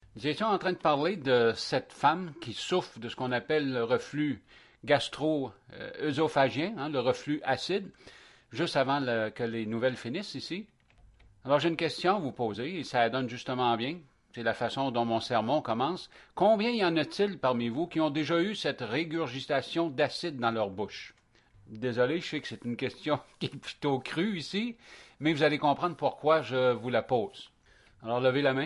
Nous étions en train de parler de cette femme qui souffre de ce qu'on appelle le reflux gastro-œsophagien, le reflux acide, juste avant que les nouvelles finissent ici. Alors j'ai une question à vous poser et ça donne justement bien. C'est la façon dont mon sermon commence. Combien y en a-t-il parmi vous qui ont déjà eu cette régurgitation d'acide dans leur bouche? Désolé, je sais que c'est une question qui est plutôt crue ici, mais vous allez comprendre pourquoi je vous la pose. Alors levez la main.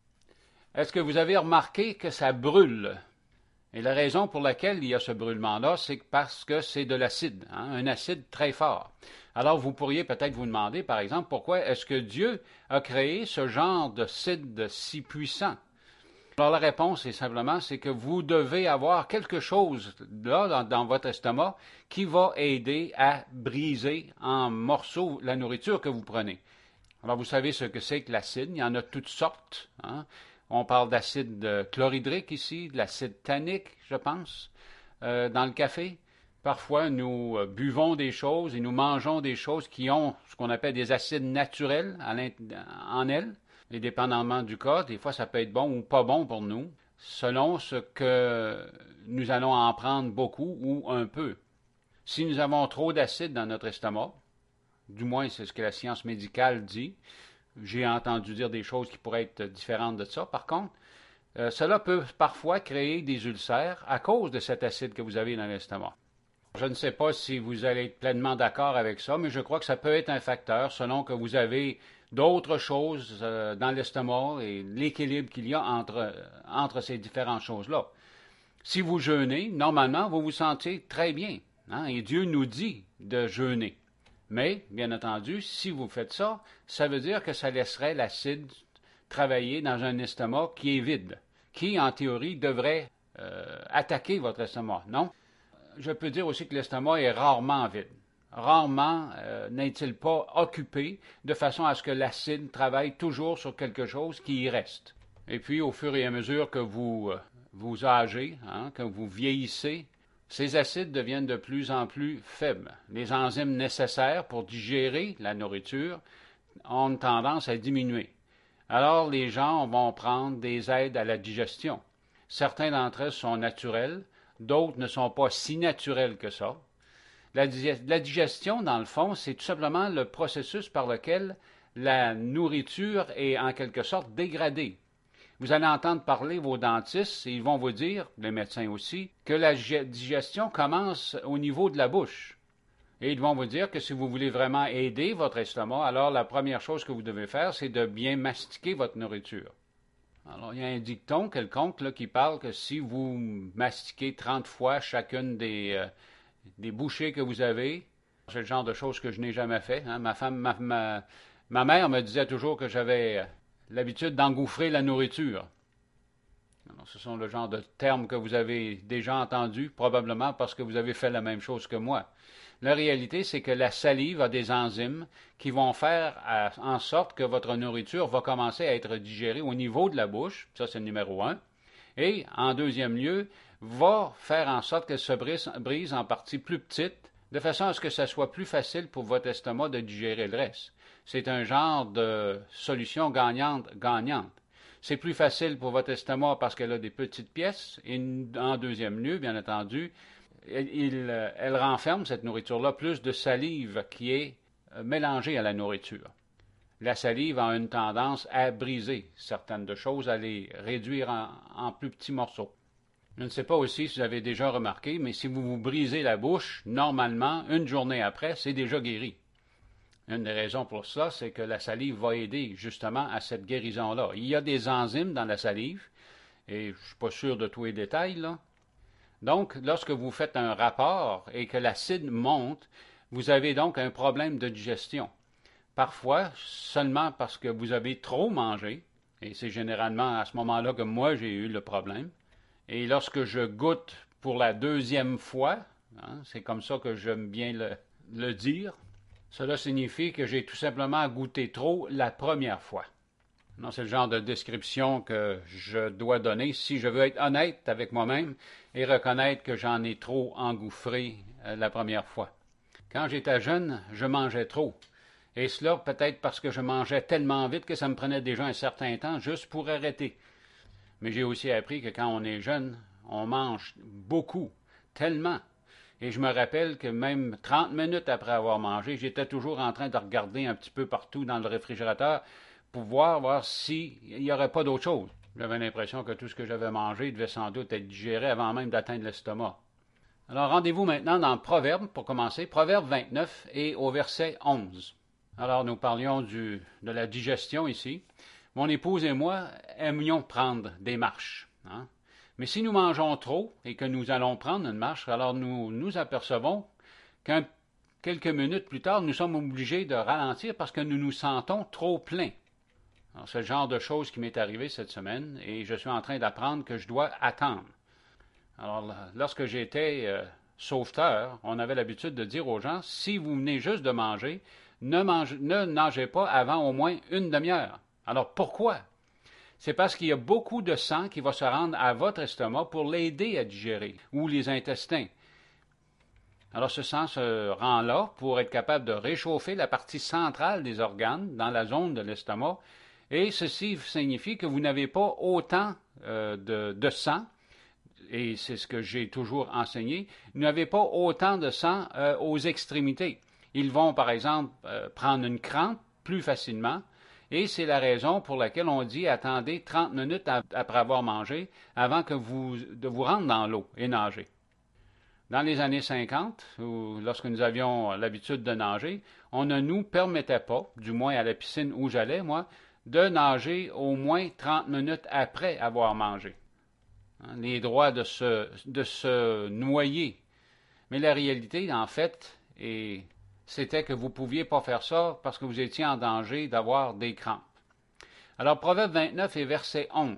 Est-ce que vous avez remarqué que ça brûle? Et la raison pour laquelle il y a ce brûlement-là, c'est parce que c'est de l'acide, un acide très fort. Alors vous pourriez peut-être vous demander, par exemple, pourquoi est-ce que Dieu a créé ce genre d'acide si puissant? Alors la réponse est simplement, c'est que vous devez avoir quelque chose là dans votre estomac qui va aider à briser en morceaux la nourriture que vous prenez. Alors vous savez ce que c'est que l'acide, il y en a toutes sortes. On parle d'acide chlorhydrique ici, de l'acide tannique, je pense, dans le café. Parfois, nous buvons des choses et nous mangeons des choses qui ont ce qu'on appelle des acides naturels en elles. Et dépendamment du cas, des fois, ça peut être bon ou pas bon pour nous, selon ce que nous allons en prendre beaucoup ou un peu. Si nous avons trop d'acide dans notre estomac, du moins c'est ce que la science médicale dit, j'ai entendu dire des choses qui pourraient être différentes de ça. Par contre, cela peut parfois créer des ulcères à cause de cet acide que vous avez dans l'estomac. Je ne sais pas si vous allez être pleinement d'accord avec ça, mais je crois que ça peut être un facteur selon que vous avez d'autres choses dans l'estomac et l'équilibre qu'il y a entre ces différentes choses-là. Si vous jeûnez, normalement, vous vous sentez très bien. Et Dieu nous dit de jeûner. Mais, bien entendu, si vous faites ça, ça veut dire que ça laisserait l'acide travailler dans un estomac qui est vide, qui, en théorie, devrait attaquer votre estomac, non? Je peux dire aussi que l'estomac est rarement vide. Rarement n'est-il pas occupé de façon à ce que l'acide travaille toujours sur quelque chose qui y reste. Et puis, au fur et à mesure que vous âgez, que vous vieillissez, ces acides deviennent de plus en plus faibles. Les enzymes nécessaires pour digérer la nourriture ont tendance à diminuer. Alors, les gens vont prendre des aides à la digestion. Certains d'entre eux sont naturels, d'autres ne sont pas si naturels que ça. La digestion, dans le fond, c'est tout simplement le processus par lequel la nourriture est en quelque sorte dégradée. Vous allez entendre parler vos dentistes et ils vont vous dire, les médecins aussi, que la digestion commence au niveau de la bouche. Et ils vont vous dire que si vous voulez vraiment aider votre estomac, alors la première chose que vous devez faire, c'est de bien mastiquer votre nourriture. Alors, il y a un dicton quelconque là, qui parle que si vous mastiquez 30 fois chacune des bouchées que vous avez, c'est le genre de choses que je n'ai jamais fait. Ma mère me disait toujours que j'avais l'habitude d'engouffrer la nourriture. Alors, ce sont le genre de termes que vous avez déjà entendus, probablement parce que vous avez fait la même chose que moi. La réalité, c'est que la salive a des enzymes qui vont faire en sorte que votre nourriture va commencer à être digérée au niveau de la bouche, ça c'est le numéro un, et en deuxième lieu, va faire en sorte qu'elle se brise en parties plus petites, de façon à ce que ça soit plus facile pour votre estomac de digérer le reste. C'est un genre de solution gagnante-gagnante. C'est plus facile pour votre estomac parce qu'elle a des petites pièces, et en deuxième lieu, bien entendu, elle renferme, cette nourriture-là, plus de salive qui est mélangée à la nourriture. La salive a une tendance à briser certaines de choses, à les réduire en plus petits morceaux. Je ne sais pas aussi si vous avez déjà remarqué, mais si vous vous brisez la bouche, normalement, une journée après, c'est déjà guéri. Une des raisons pour ça, c'est que la salive va aider justement à cette guérison-là. Il y a des enzymes dans la salive, et je ne suis pas sûr de tous les détails, là. Donc, lorsque vous faites un rapport et que l'acide monte, vous avez donc un problème de digestion. Parfois, seulement parce que vous avez trop mangé, et c'est généralement à ce moment-là que moi j'ai eu le problème. Et lorsque je goûte pour la deuxième fois, c'est comme ça que j'aime bien le dire, cela signifie que j'ai tout simplement goûté trop la première fois. Non, c'est le genre de description que je dois donner si je veux être honnête avec moi-même et reconnaître que j'en ai trop engouffré la première fois. Quand j'étais jeune, je mangeais trop. Et cela peut-être parce que je mangeais tellement vite que ça me prenait déjà un certain temps juste pour arrêter. Mais j'ai aussi appris que quand on est jeune, on mange beaucoup, tellement. Et je me rappelle que même 30 minutes après avoir mangé, j'étais toujours en train de regarder un petit peu partout dans le réfrigérateur pour voir s'il n'y aurait pas d'autre chose. J'avais l'impression que tout ce que j'avais mangé devait sans doute être digéré avant même d'atteindre l'estomac. Alors rendez-vous maintenant dans Proverbe, pour commencer, Proverbe 29 et au verset 11. Alors nous parlions de la digestion ici. Mon épouse et moi aimions prendre des marches. Hein? Mais si nous mangeons trop et que nous allons prendre une marche, alors nous nous apercevons quelques minutes plus tard, nous sommes obligés de ralentir parce que nous nous sentons trop pleins. Alors, c'est le genre de choses qui m'est arrivé cette semaine et je suis en train d'apprendre que je dois attendre. Alors, lorsque j'étais sauveteur, on avait l'habitude de dire aux gens, si vous venez juste de manger, ne nagez pas avant au moins une demi-heure. Alors, pourquoi? C'est parce qu'il y a beaucoup de sang qui va se rendre à votre estomac pour l'aider à digérer, ou les intestins. Alors, ce sang se rend là pour être capable de réchauffer la partie centrale des organes dans la zone de l'estomac, et ceci signifie que vous n'avez pas autant de sang, et c'est ce que j'ai toujours enseigné, vous n'avez pas autant de sang aux extrémités. Ils vont, par exemple, prendre une crampe plus facilement, et c'est la raison pour laquelle on dit attendez 30 minutes après avoir mangé avant de vous rendre dans l'eau et nager. Dans les années 50, lorsque nous avions l'habitude de nager, on ne nous permettait pas, du moins à la piscine où j'allais, moi, de nager au moins 30 minutes après avoir mangé. Les droits de se noyer. Mais la réalité, en fait, c'était que vous ne pouviez pas faire ça parce que vous étiez en danger d'avoir des crampes. Alors, Proverbe 29 et verset 11.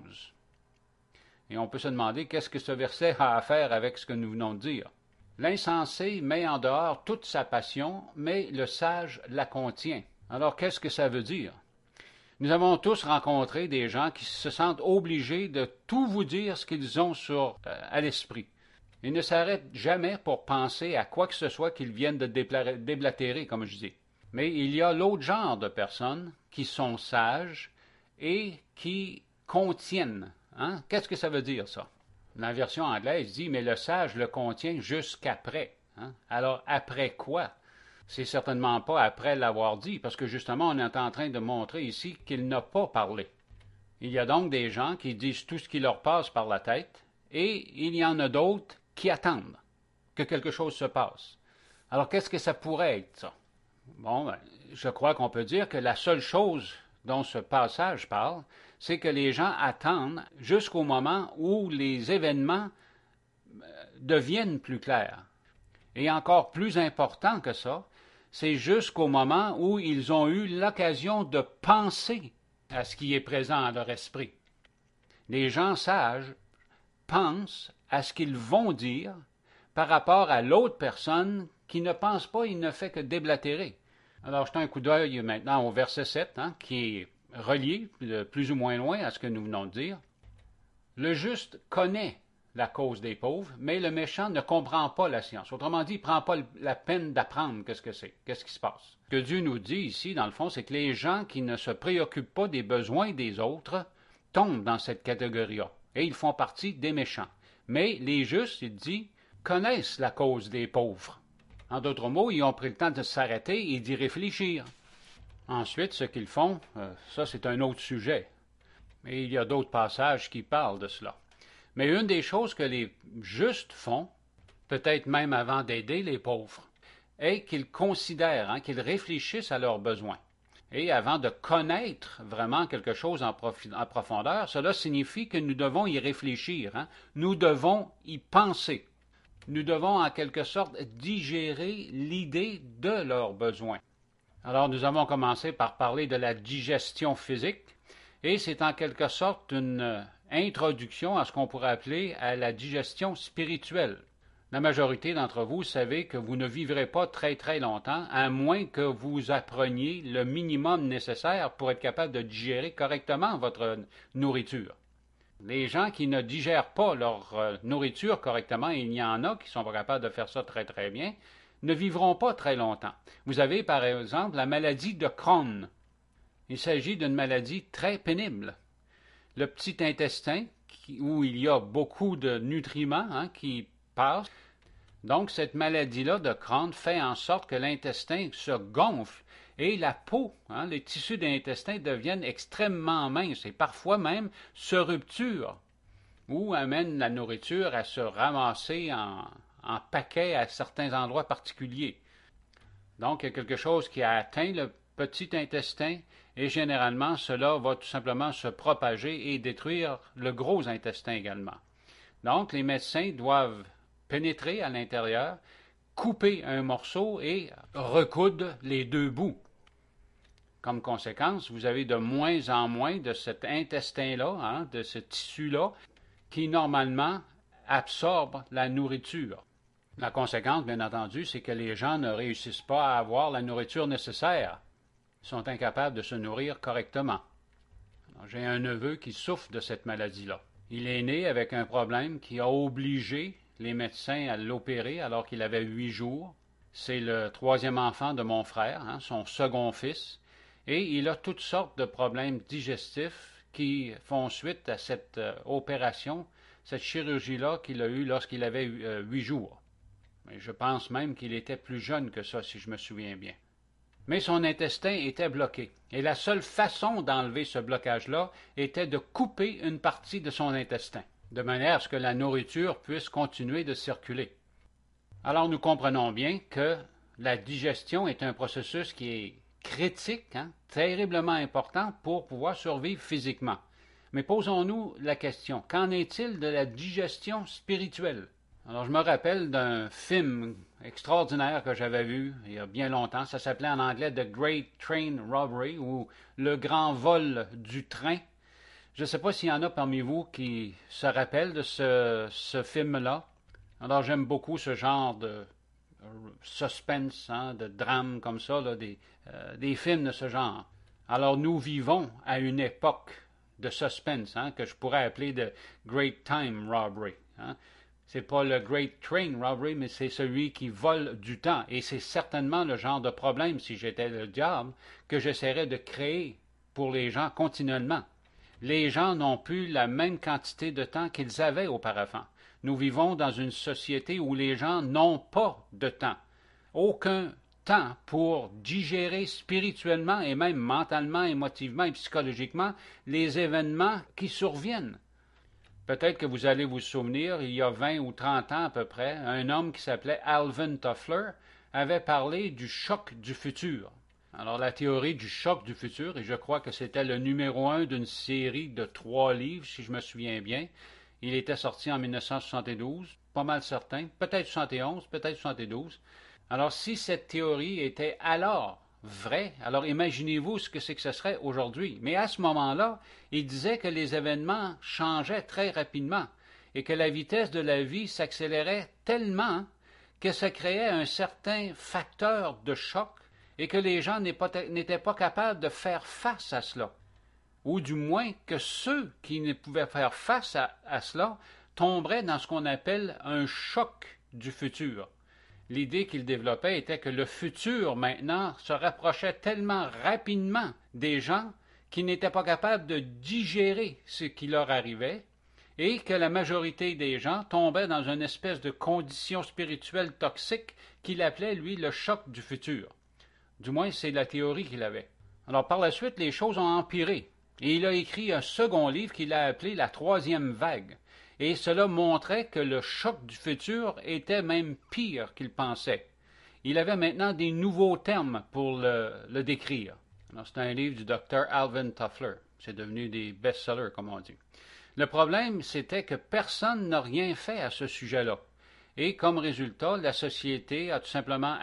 Et on peut se demander qu'est-ce que ce verset a à faire avec ce que nous venons de dire. L'insensé met en dehors toute sa passion, mais le sage la contient. Alors, qu'est-ce que ça veut dire? Nous avons tous rencontré des gens qui se sentent obligés de tout vous dire ce qu'ils ont à l'esprit. Ils ne s'arrêtent jamais pour penser à quoi que ce soit qu'ils viennent de déblatérer, comme je dis. Mais il y a l'autre genre de personnes qui sont sages et qui contiennent. Hein? Qu'est-ce que ça veut dire, ça? La version anglaise dit « mais le sage le contient jusqu'après. Hein? » Alors, après quoi? C'est certainement pas après l'avoir dit, parce que justement, on est en train de montrer ici qu'il n'a pas parlé. Il y a donc des gens qui disent tout ce qui leur passe par la tête, et il y en a d'autres qui attendent que quelque chose se passe. Alors, qu'est-ce que ça pourrait être, ça? Bon, je crois qu'on peut dire que la seule chose dont ce passage parle, c'est que les gens attendent jusqu'au moment où les événements deviennent plus clairs. Et encore plus important que ça, c'est jusqu'au moment où ils ont eu l'occasion de penser à ce qui est présent à leur esprit. Les gens sages pensent à ce qu'ils vont dire par rapport à l'autre personne qui ne pense pas, il ne fait que déblatérer. Alors, jetons un coup d'œil maintenant au verset 7, qui est relié de plus ou moins loin à ce que nous venons de dire. Le juste connaît la cause des pauvres, mais le méchant ne comprend pas la science. Autrement dit, il ne prend pas la peine d'apprendre qu'est-ce que c'est, qu'est-ce qui se passe. Ce que Dieu nous dit ici, dans le fond, c'est que les gens qui ne se préoccupent pas des besoins des autres tombent dans cette catégorie-là, et ils font partie des méchants. Mais les justes, il dit, connaissent la cause des pauvres. En d'autres mots, ils ont pris le temps de s'arrêter et d'y réfléchir. Ensuite, ce qu'ils font, ça c'est un autre sujet. Mais il y a d'autres passages qui parlent de cela. Mais une des choses que les justes font, peut-être même avant d'aider les pauvres, est qu'ils considèrent, qu'ils réfléchissent à leurs besoins. Et avant de connaître vraiment quelque chose en profondeur, cela signifie que nous devons y réfléchir, nous devons y penser. Nous devons en quelque sorte digérer l'idée de leurs besoins. Alors nous avons commencé par parler de la digestion physique, et c'est en quelque sorte une introduction à ce qu'on pourrait appeler à la digestion spirituelle. La majorité d'entre vous savez que vous ne vivrez pas très très longtemps, à moins que vous appreniez le minimum nécessaire pour être capable de digérer correctement votre nourriture. Les gens qui ne digèrent pas leur nourriture correctement, et il y en a qui sont pas capables de faire ça très très bien, ne vivront pas très longtemps. Vous avez par exemple la maladie de Crohn. Il s'agit d'une maladie très pénible. Le petit intestin où il y a beaucoup de nutriments qui passent. Donc, cette maladie-là de Crohn fait en sorte que l'intestin se gonfle et la peau, les tissus de l'intestin deviennent extrêmement minces et parfois même se rupturent ou amènent la nourriture à se ramasser en paquets à certains endroits particuliers. Donc, il y a quelque chose qui a atteint le petit intestin et généralement, cela va tout simplement se propager et détruire le gros intestin également. Donc, les médecins doivent pénétrer à l'intérieur, couper un morceau et recoudre les deux bouts. Comme conséquence, vous avez de moins en moins de cet intestin-là, de ce tissu-là, qui normalement absorbe la nourriture. La conséquence, bien entendu, c'est que les gens ne réussissent pas à avoir la nourriture nécessaire. Ils sont incapables de se nourrir correctement. J'ai un neveu qui souffre de cette maladie-là. Il est né avec un problème qui a obligé les médecins à l'opérer alors qu'il avait 8 jours. C'est le troisième enfant de mon frère, son second fils, et il a toutes sortes de problèmes digestifs qui font suite à cette opération, cette chirurgie-là qu'il a eue lorsqu'il avait 8 jours. Mais je pense même qu'il était plus jeune que ça, si je me souviens bien. Mais son intestin était bloqué, et la seule façon d'enlever ce blocage-là était de couper une partie de son intestin, de manière à ce que la nourriture puisse continuer de circuler. Alors nous comprenons bien que la digestion est un processus qui est critique, terriblement important pour pouvoir survivre physiquement. Mais posons-nous la question, qu'en est-il de la digestion spirituelle? Alors, je me rappelle d'un film extraordinaire que j'avais vu il y a bien longtemps. Ça s'appelait en anglais The Great Train Robbery, ou Le Grand Vol du Train. Je ne sais pas s'il y en a parmi vous qui se rappellent de ce film-là. Alors, j'aime beaucoup ce genre de suspense, de drame comme ça, des films de ce genre. Alors, nous vivons à une époque de suspense, que je pourrais appeler de Great Time Robbery. C'est pas le Great Train Robbery, mais c'est celui qui vole du temps. Et c'est certainement le genre de problème, si j'étais le diable, que j'essaierais de créer pour les gens continuellement. Les gens n'ont plus la même quantité de temps qu'ils avaient auparavant. Nous vivons dans une société où les gens n'ont pas de temps. Aucun temps pour digérer spirituellement et même mentalement, émotivement et psychologiquement les événements qui surviennent. Peut-être que vous allez vous souvenir, il y a 20 ou 30 ans à peu près, un homme qui s'appelait Alvin Toffler avait parlé du choc du futur. Alors la théorie du choc du futur, et je crois que c'était le numéro 1 d'une série de 3 livres, si je me souviens bien. Il était sorti en 1972, pas mal certain, peut-être 71, peut-être 72. Alors si cette théorie était alors vrai, alors imaginez-vous ce que c'est que ce serait aujourd'hui. Mais à ce moment-là, il disait que les événements changeaient très rapidement et que la vitesse de la vie s'accélérait tellement que ça créait un certain facteur de choc et que les gens n'étaient pas capables de faire face à cela. Ou du moins que ceux qui ne pouvaient faire face à cela tomberaient dans ce qu'on appelle un choc du futur. L'idée qu'il développait était que le futur, maintenant, se rapprochait tellement rapidement des gens qu'ils n'étaient pas capables de digérer ce qui leur arrivait et que la majorité des gens tombaient dans une espèce de condition spirituelle toxique qu'il appelait, lui, le choc du futur. Du moins, c'est la théorie qu'il avait. Alors, par la suite, les choses ont empiré et il a écrit un second livre qu'il a appelé La troisième vague. Et cela montrait que le choc du futur était même pire qu'il pensait. Il avait maintenant des nouveaux termes pour le décrire. C'est un livre du docteur Alvin Toffler. C'est devenu des best-sellers, comme on dit. Le problème, c'était que personne n'a rien fait à ce sujet-là. Et comme résultat, la société a tout simplement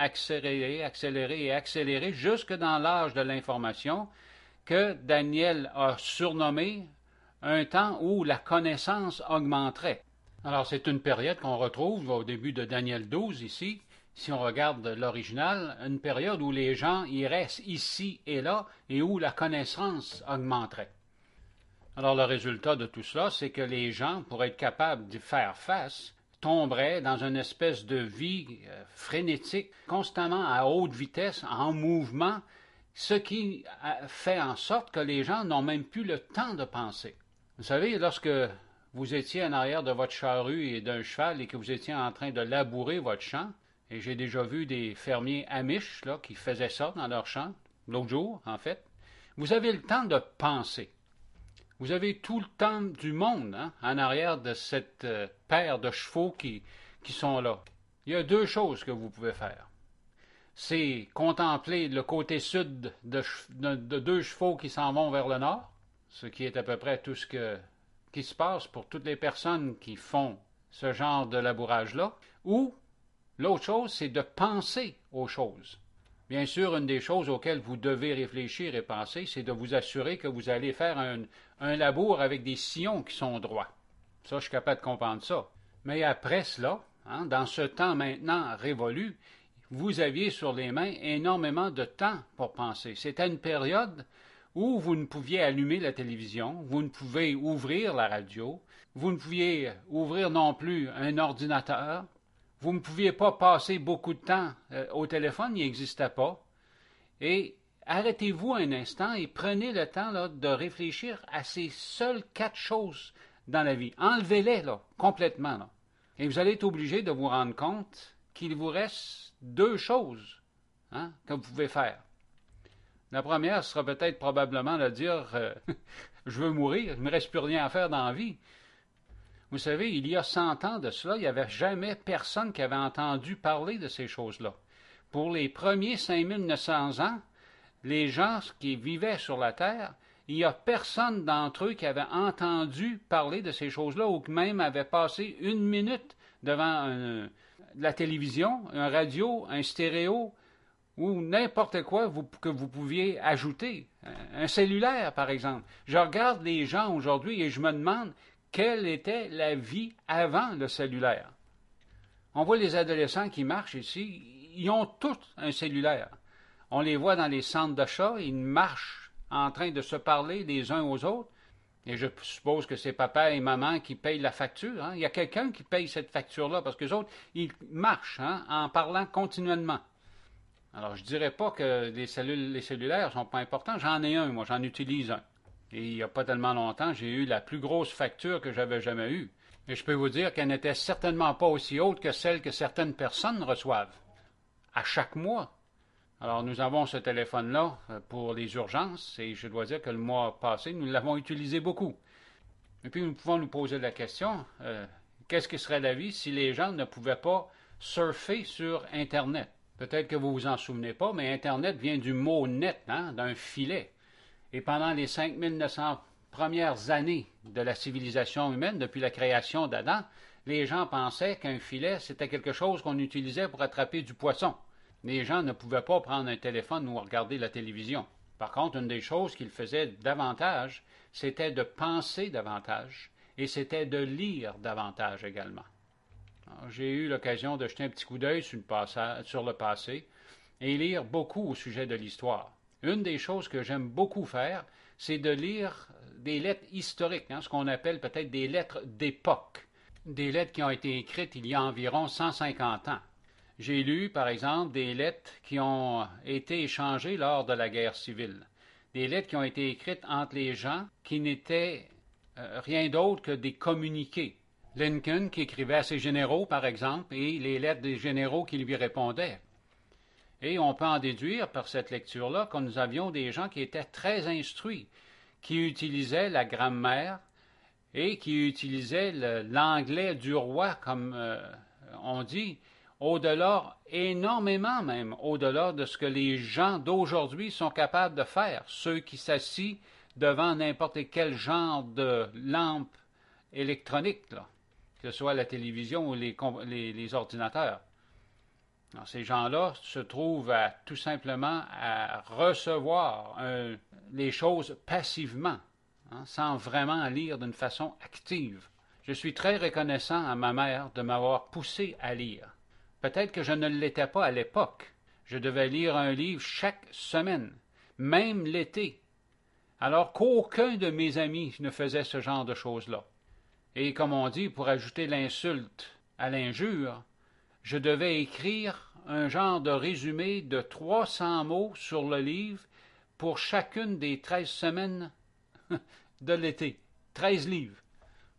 accéléré jusque dans l'âge de l'information que Daniel a surnommé un temps où la connaissance augmenterait. Alors, c'est une période qu'on retrouve au début de Daniel 12 ici, si on regarde l'original, une période où les gens iraient ici et là et où la connaissance augmenterait. Alors, le résultat de tout cela, c'est que les gens, pour être capables d'y faire face, tomberaient dans une espèce de vie frénétique, constamment à haute vitesse, en mouvement, ce qui fait en sorte que les gens n'ont même plus le temps de penser. Vous savez, lorsque vous étiez en arrière de votre charrue et d'un cheval et que vous étiez en train de labourer votre champ, et j'ai déjà vu des fermiers amish là, qui faisaient ça dans leur champ, l'autre jour en fait, vous avez le temps de penser. Vous avez tout le temps du monde en arrière de cette paire de chevaux qui sont là. Il y a deux choses que vous pouvez faire. C'est contempler le côté sud de deux chevaux qui s'en vont vers le nord, ce qui est à peu près tout ce qui se passe pour toutes les personnes qui font ce genre de labourage-là, ou l'autre chose, c'est de penser aux choses. Bien sûr, une des choses auxquelles vous devez réfléchir et penser, c'est de vous assurer que vous allez faire un labour avec des sillons qui sont droits. Ça, je suis capable de comprendre ça. Mais après cela, dans ce temps maintenant révolu, vous aviez sur les mains énormément de temps pour penser. C'était une période où vous ne pouviez allumer la télévision, vous ne pouviez ouvrir la radio, vous ne pouviez ouvrir non plus un ordinateur, vous ne pouviez pas passer beaucoup de temps au téléphone, il n'existait pas. Et arrêtez-vous un instant et prenez le temps là, de réfléchir à ces seules 4 choses dans la vie. Enlevez-les là, complètement. Là. Et vous allez être obligé de vous rendre compte qu'il vous reste 2 choses que vous pouvez faire. La première sera peut-être probablement de dire je veux mourir, il ne me reste plus rien à faire dans la vie. Vous savez, il y a 100 ans de cela, il n'y avait jamais personne qui avait entendu parler de ces choses-là. Pour les premiers 5900 ans, les gens qui vivaient sur la Terre, il n'y a personne d'entre eux qui avait entendu parler de ces choses-là ou qui même avait passé 1 minute devant la télévision, un radio, un stéréo ou n'importe quoi que vous pouviez ajouter. Un cellulaire, par exemple. Je regarde les gens aujourd'hui et je me demande quelle était la vie avant le cellulaire. On voit les adolescents qui marchent ici, ils ont tous un cellulaire. On les voit dans les centres d'achat, ils marchent en train de se parler les uns aux autres. Et je suppose que c'est papa et maman qui payent la facture. Il y a quelqu'un qui paye cette facture-là parce que les autres, ils marchent en parlant continuellement. Alors, je ne dirais pas que les cellulaires ne sont pas importants. J'en ai un, moi, j'en utilise un. Et il n'y a pas tellement longtemps, j'ai eu la plus grosse facture que j'avais jamais eue. Et je peux vous dire qu'elle n'était certainement pas aussi haute que celle que certaines personnes reçoivent à chaque mois. Alors, nous avons ce téléphone-là pour les urgences et je dois dire que le mois passé, nous l'avons utilisé beaucoup. Et puis, nous pouvons nous poser la question, qu'est-ce que serait la vie si les gens ne pouvaient pas surfer sur Internet? Peut-être que vous ne vous en souvenez pas, mais Internet vient du mot net, d'un filet. Et pendant les 5900 premières années de la civilisation humaine, depuis la création d'Adam, les gens pensaient qu'un filet, c'était quelque chose qu'on utilisait pour attraper du poisson. Les gens ne pouvaient pas prendre un téléphone ou regarder la télévision. Par contre, une des choses qu'ils faisaient davantage, c'était de penser davantage et c'était de lire davantage également. J'ai eu l'occasion de jeter un petit coup d'œil sur le passé et lire beaucoup au sujet de l'histoire. Une des choses que j'aime beaucoup faire, c'est de lire des lettres historiques, ce qu'on appelle peut-être des lettres d'époque. Des lettres qui ont été écrites il y a environ 150 ans. J'ai lu, par exemple, des lettres qui ont été échangées lors de la guerre civile. Des lettres qui ont été écrites entre les gens qui n'étaient rien d'autre que des communiqués. Lincoln qui écrivait à ses généraux, par exemple, et les lettres des généraux qui lui répondaient. Et on peut en déduire par cette lecture-là que nous avions des gens qui étaient très instruits, qui utilisaient la grammaire et qui utilisaient l'anglais du roi, comme on dit, au-delà, énormément même, au-delà de ce que les gens d'aujourd'hui sont capables de faire, ceux qui s'assient devant n'importe quel genre de lampe électronique, là, que ce soit la télévision ou les ordinateurs. Alors, ces gens-là se trouvent tout simplement à recevoir les choses passivement, sans vraiment lire d'une façon active. Je suis très reconnaissant à ma mère de m'avoir poussé à lire. Peut-être que je ne l'étais pas à l'époque. Je devais lire un livre chaque semaine, même l'été, alors qu'aucun de mes amis ne faisait ce genre de choses-là. Et comme on dit, pour ajouter l'insulte à l'injure, je devais écrire un genre de résumé de 300 mots sur le livre pour chacune des 13 semaines de l'été. 13 livres.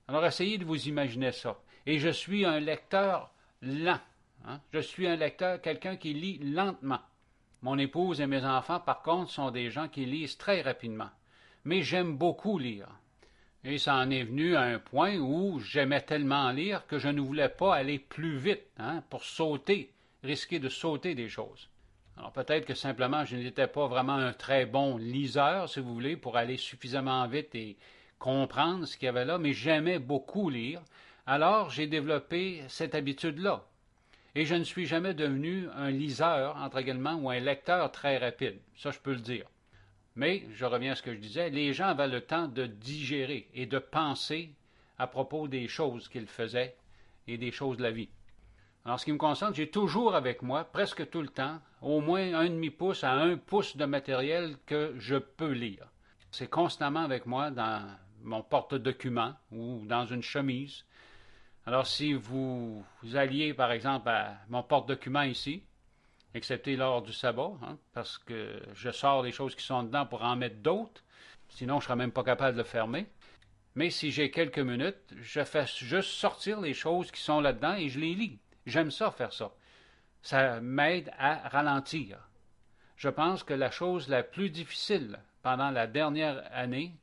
Alors essayez de vous imaginer ça. Et je suis un lecteur lent. Hein? Je suis un lecteur, quelqu'un qui lit lentement. Mon épouse et mes enfants, par contre, sont des gens qui lisent très rapidement. Mais j'aime beaucoup lire. Et ça en est venu à un point où j'aimais tellement lire que je ne voulais pas aller plus vite, hein, pour risquer de sauter des choses. Alors peut-être que simplement je n'étais pas vraiment un très bon liseur, si vous voulez, pour aller suffisamment vite et comprendre ce qu'il y avait là, mais j'aimais beaucoup lire. Alors j'ai développé cette habitude-là. Et je ne suis jamais devenu un liseur, entre guillemets, ou un lecteur très rapide. Ça, je peux le dire. Mais, je reviens à ce que je disais, les gens avaient le temps de digérer et de penser à propos des choses qu'ils faisaient et des choses de la vie. Alors, ce qui me concerne, j'ai toujours avec moi, presque tout le temps, au moins un demi-pouce à 1 pouce de matériel que je peux lire. C'est constamment avec moi dans mon porte-documents ou dans une chemise. Alors, si vous alliez, par exemple, à mon porte-documents ici, excepté lors du sabbat, hein, parce que je sors les choses qui sont dedans pour en mettre d'autres, sinon je ne serais même pas capable de le fermer. Mais si j'ai quelques minutes, je fais juste sortir les choses qui sont là-dedans et je les lis. J'aime ça, faire ça. Ça m'aide à ralentir. Je pense que la chose la plus difficile pendant la dernière année,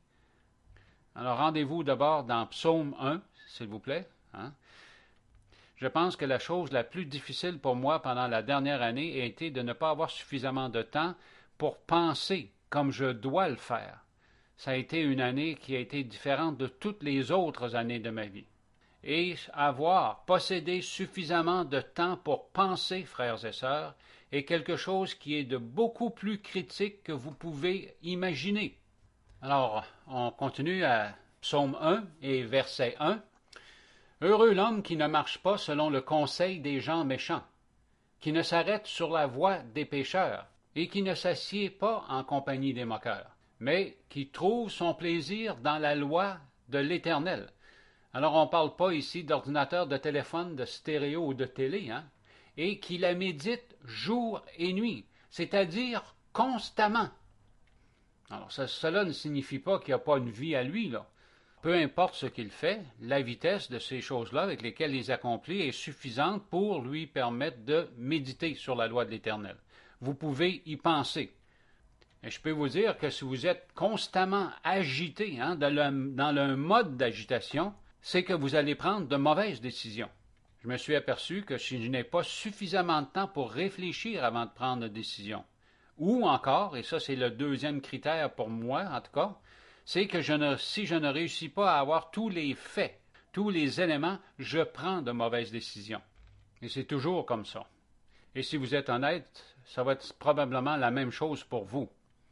alors rendez-vous d'abord dans Psaume 1, s'il vous plaît, hein. Je pense que la chose la plus difficile pour moi pendant la dernière année a été de ne pas avoir suffisamment de temps pour penser comme je dois le faire. Ça a été une année qui a été différente de toutes les autres années de ma vie. Et posséder suffisamment de temps pour penser, frères et sœurs, est quelque chose qui est de beaucoup plus critique que vous pouvez imaginer. Alors, on continue à Psaume 1 et verset 1. Heureux l'homme qui ne marche pas selon le conseil des gens méchants, qui ne s'arrête sur la voie des pécheurs, et qui ne s'assied pas en compagnie des moqueurs, mais qui trouve son plaisir dans la loi de l'Éternel. Alors on ne parle pas ici d'ordinateur, de téléphone, de stéréo ou de télé, hein, et qui la médite jour et nuit, c'est-à-dire constamment. Alors cela ne signifie pas qu'il n'y a pas une vie à lui, là. Peu importe ce qu'il fait, la vitesse de ces choses-là avec lesquelles il les accomplit est suffisante pour lui permettre de méditer sur la loi de l'Éternel. Vous pouvez y penser. Et je peux vous dire que si vous êtes constamment agité, hein, dans le mode d'agitation, c'est que vous allez prendre de mauvaises décisions. Je me suis aperçu que si je n'ai pas suffisamment de temps pour réfléchir avant de prendre une décision, ou encore, et ça c'est le deuxième critère pour moi en tout cas, c'est que si je ne réussis pas à avoir tous les faits, tous les éléments, je prends de mauvaises décisions. Et c'est toujours comme ça. Et si vous êtes honnête, ça va être probablement la même chose pour vous.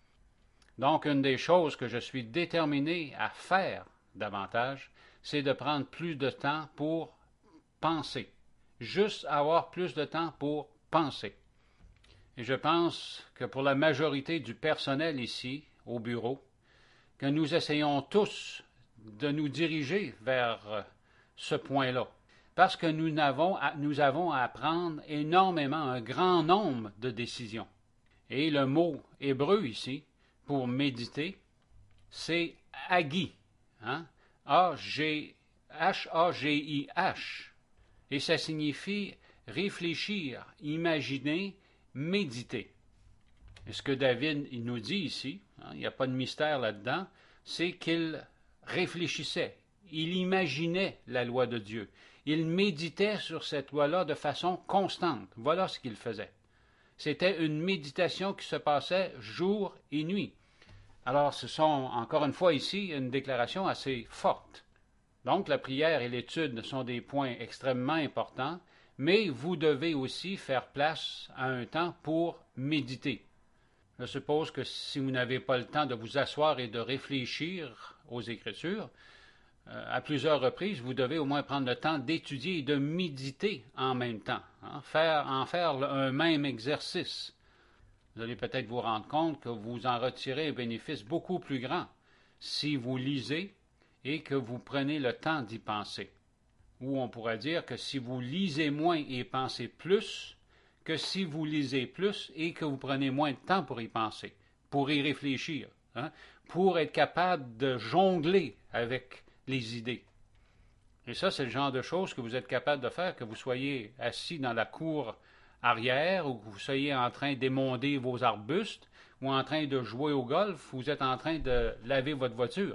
Donc, une des choses que je suis déterminé à faire davantage, c'est de prendre plus de temps pour penser. Juste avoir plus de temps pour penser. Et je pense que pour la majorité du personnel ici, au bureau, que nous essayons tous de nous diriger vers ce point-là. Parce que nous avons à prendre énormément, un grand nombre de décisions. Et le mot hébreu ici, pour méditer, c'est hagi, hein? H-A-G-I-H. Et ça signifie réfléchir, imaginer, méditer. Et ce que David il nous dit ici, hein, il n'y a pas de mystère là-dedans, c'est qu'il réfléchissait, il imaginait la loi de Dieu, il méditait sur cette loi-là de façon constante. Voilà ce qu'il faisait. C'était une méditation qui se passait jour et nuit. Alors, ce sont, encore une fois ici, une déclaration assez forte. Donc, la prière et l'étude sont des points extrêmement importants, mais vous devez aussi faire place à un temps pour méditer. Je suppose que si vous n'avez pas le temps de vous asseoir et de réfléchir aux Écritures, à plusieurs reprises, vous devez au moins prendre le temps d'étudier et de méditer en même temps, hein, faire un même exercice. Vous allez peut-être vous rendre compte que vous en retirez un bénéfice beaucoup plus grand si vous lisez et que vous prenez le temps d'y penser. Ou on pourrait dire que si vous lisez moins et pensez plus, que si vous lisez plus et que vous prenez moins de temps pour y penser, pour y réfléchir, hein, pour être capable de jongler avec les idées. Et ça, c'est le genre de choses que vous êtes capable de faire, que vous soyez assis dans la cour arrière ou que vous soyez en train d'émonder vos arbustes ou en train de jouer au golf, ou vous êtes en train de laver votre voiture.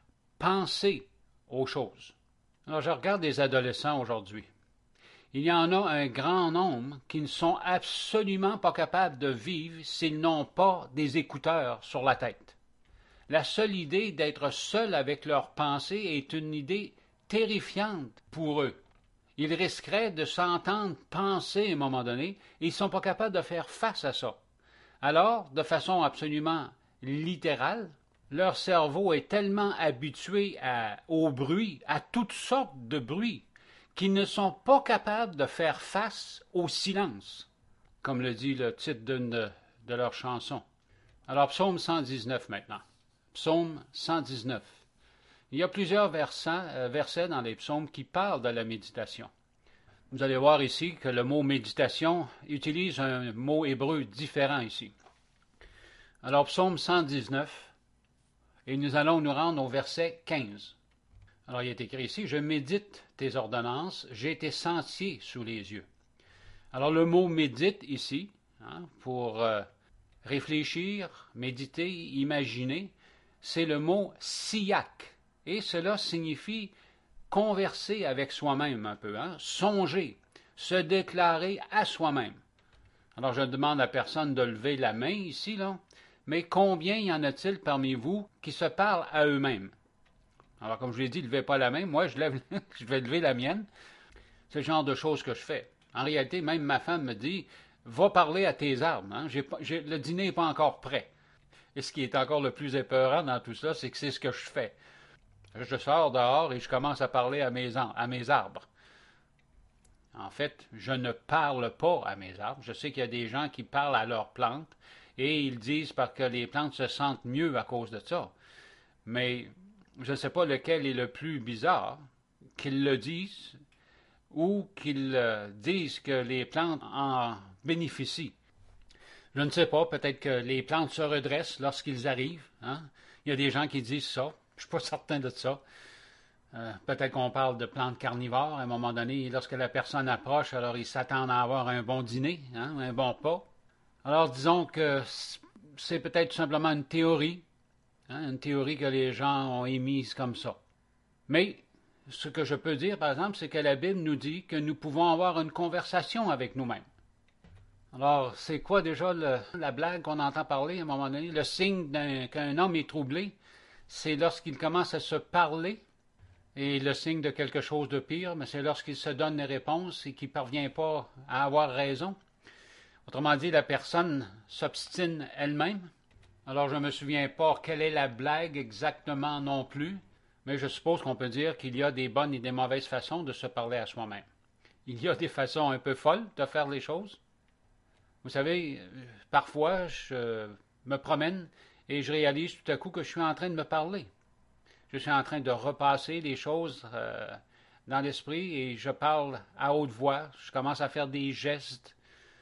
Pensez aux choses. Alors, je regarde les adolescents aujourd'hui. Il y en a un grand nombre qui ne sont absolument pas capables de vivre s'ils n'ont pas des écouteurs sur la tête. La seule idée d'être seul avec leurs pensées est une idée terrifiante pour eux. Ils risqueraient de s'entendre penser à un moment donné et ils ne sont pas capables de faire face à ça. Alors, de façon absolument littérale, leur cerveau est tellement habitué au bruit, à toutes sortes de bruits, qu'ils ne sont pas capables de faire face au silence, comme le dit le titre d'une de leurs chansons. Alors, psaume 119 maintenant. Psaume 119. Il y a plusieurs versets dans les psaumes qui parlent de la méditation. Vous allez voir ici que le mot méditation utilise un mot hébreu différent ici. Alors, psaume 119, et nous allons nous rendre au verset 15. Alors, il est écrit ici, « Je médite tes ordonnances, j'ai tes sentiers sous les yeux. » Alors, le mot « médite » ici, pour réfléchir, méditer, imaginer, c'est le mot « siyak ». Et cela signifie converser avec soi-même un peu, songer, se déclarer à soi-même. Alors, je demande à personne de lever la main ici, là, mais combien y en a-t-il parmi vous qui se parlent à eux-mêmes? Alors, comme je l'ai dit, ne levez pas la main. Moi, je vais lever la mienne. C'est le genre de choses que je fais. En réalité, même ma femme me dit, va parler à tes arbres. Le dîner n'est pas encore prêt. Et ce qui est encore le plus épeurant dans tout ça, c'est que c'est ce que je fais. Je sors dehors et je commence à parler à mes arbres. En fait, je ne parle pas à mes arbres. Je sais qu'il y a des gens qui parlent à leurs plantes et ils disent parce que les plantes se sentent mieux à cause de ça. Mais je ne sais pas lequel est le plus bizarre, qu'ils le disent ou qu'ils disent que les plantes en bénéficient. Je ne sais pas, peut-être que les plantes se redressent lorsqu'ils arrivent. Il y a des gens qui disent ça. Je ne suis pas certain de ça. Peut-être qu'on parle de plantes carnivores à un moment donné. Lorsque la personne approche, alors ils s'attendent à avoir un bon dîner, un bon pas. Alors disons que c'est peut-être tout simplement une théorie que les gens ont émise comme ça. Mais ce que je peux dire, par exemple, c'est que la Bible nous dit que nous pouvons avoir une conversation avec nous-mêmes. Alors, c'est quoi déjà la blague qu'on entend parler à un moment donné? Le signe qu'un homme est troublé, c'est lorsqu'il commence à se parler, et le signe de quelque chose de pire, mais c'est lorsqu'il se donne des réponses et qu'il ne parvient pas à avoir raison. Autrement dit, la personne s'obstine elle-même. Alors, je ne me souviens pas quelle est la blague exactement non plus, mais je suppose qu'on peut dire qu'il y a des bonnes et des mauvaises façons de se parler à soi-même. Il y a des façons un peu folles de faire les choses. Vous savez, parfois, je me promène et je réalise tout à coup que je suis en train de me parler. Je suis en train de repasser les choses dans l'esprit et je parle à haute voix. Je commence à faire des gestes.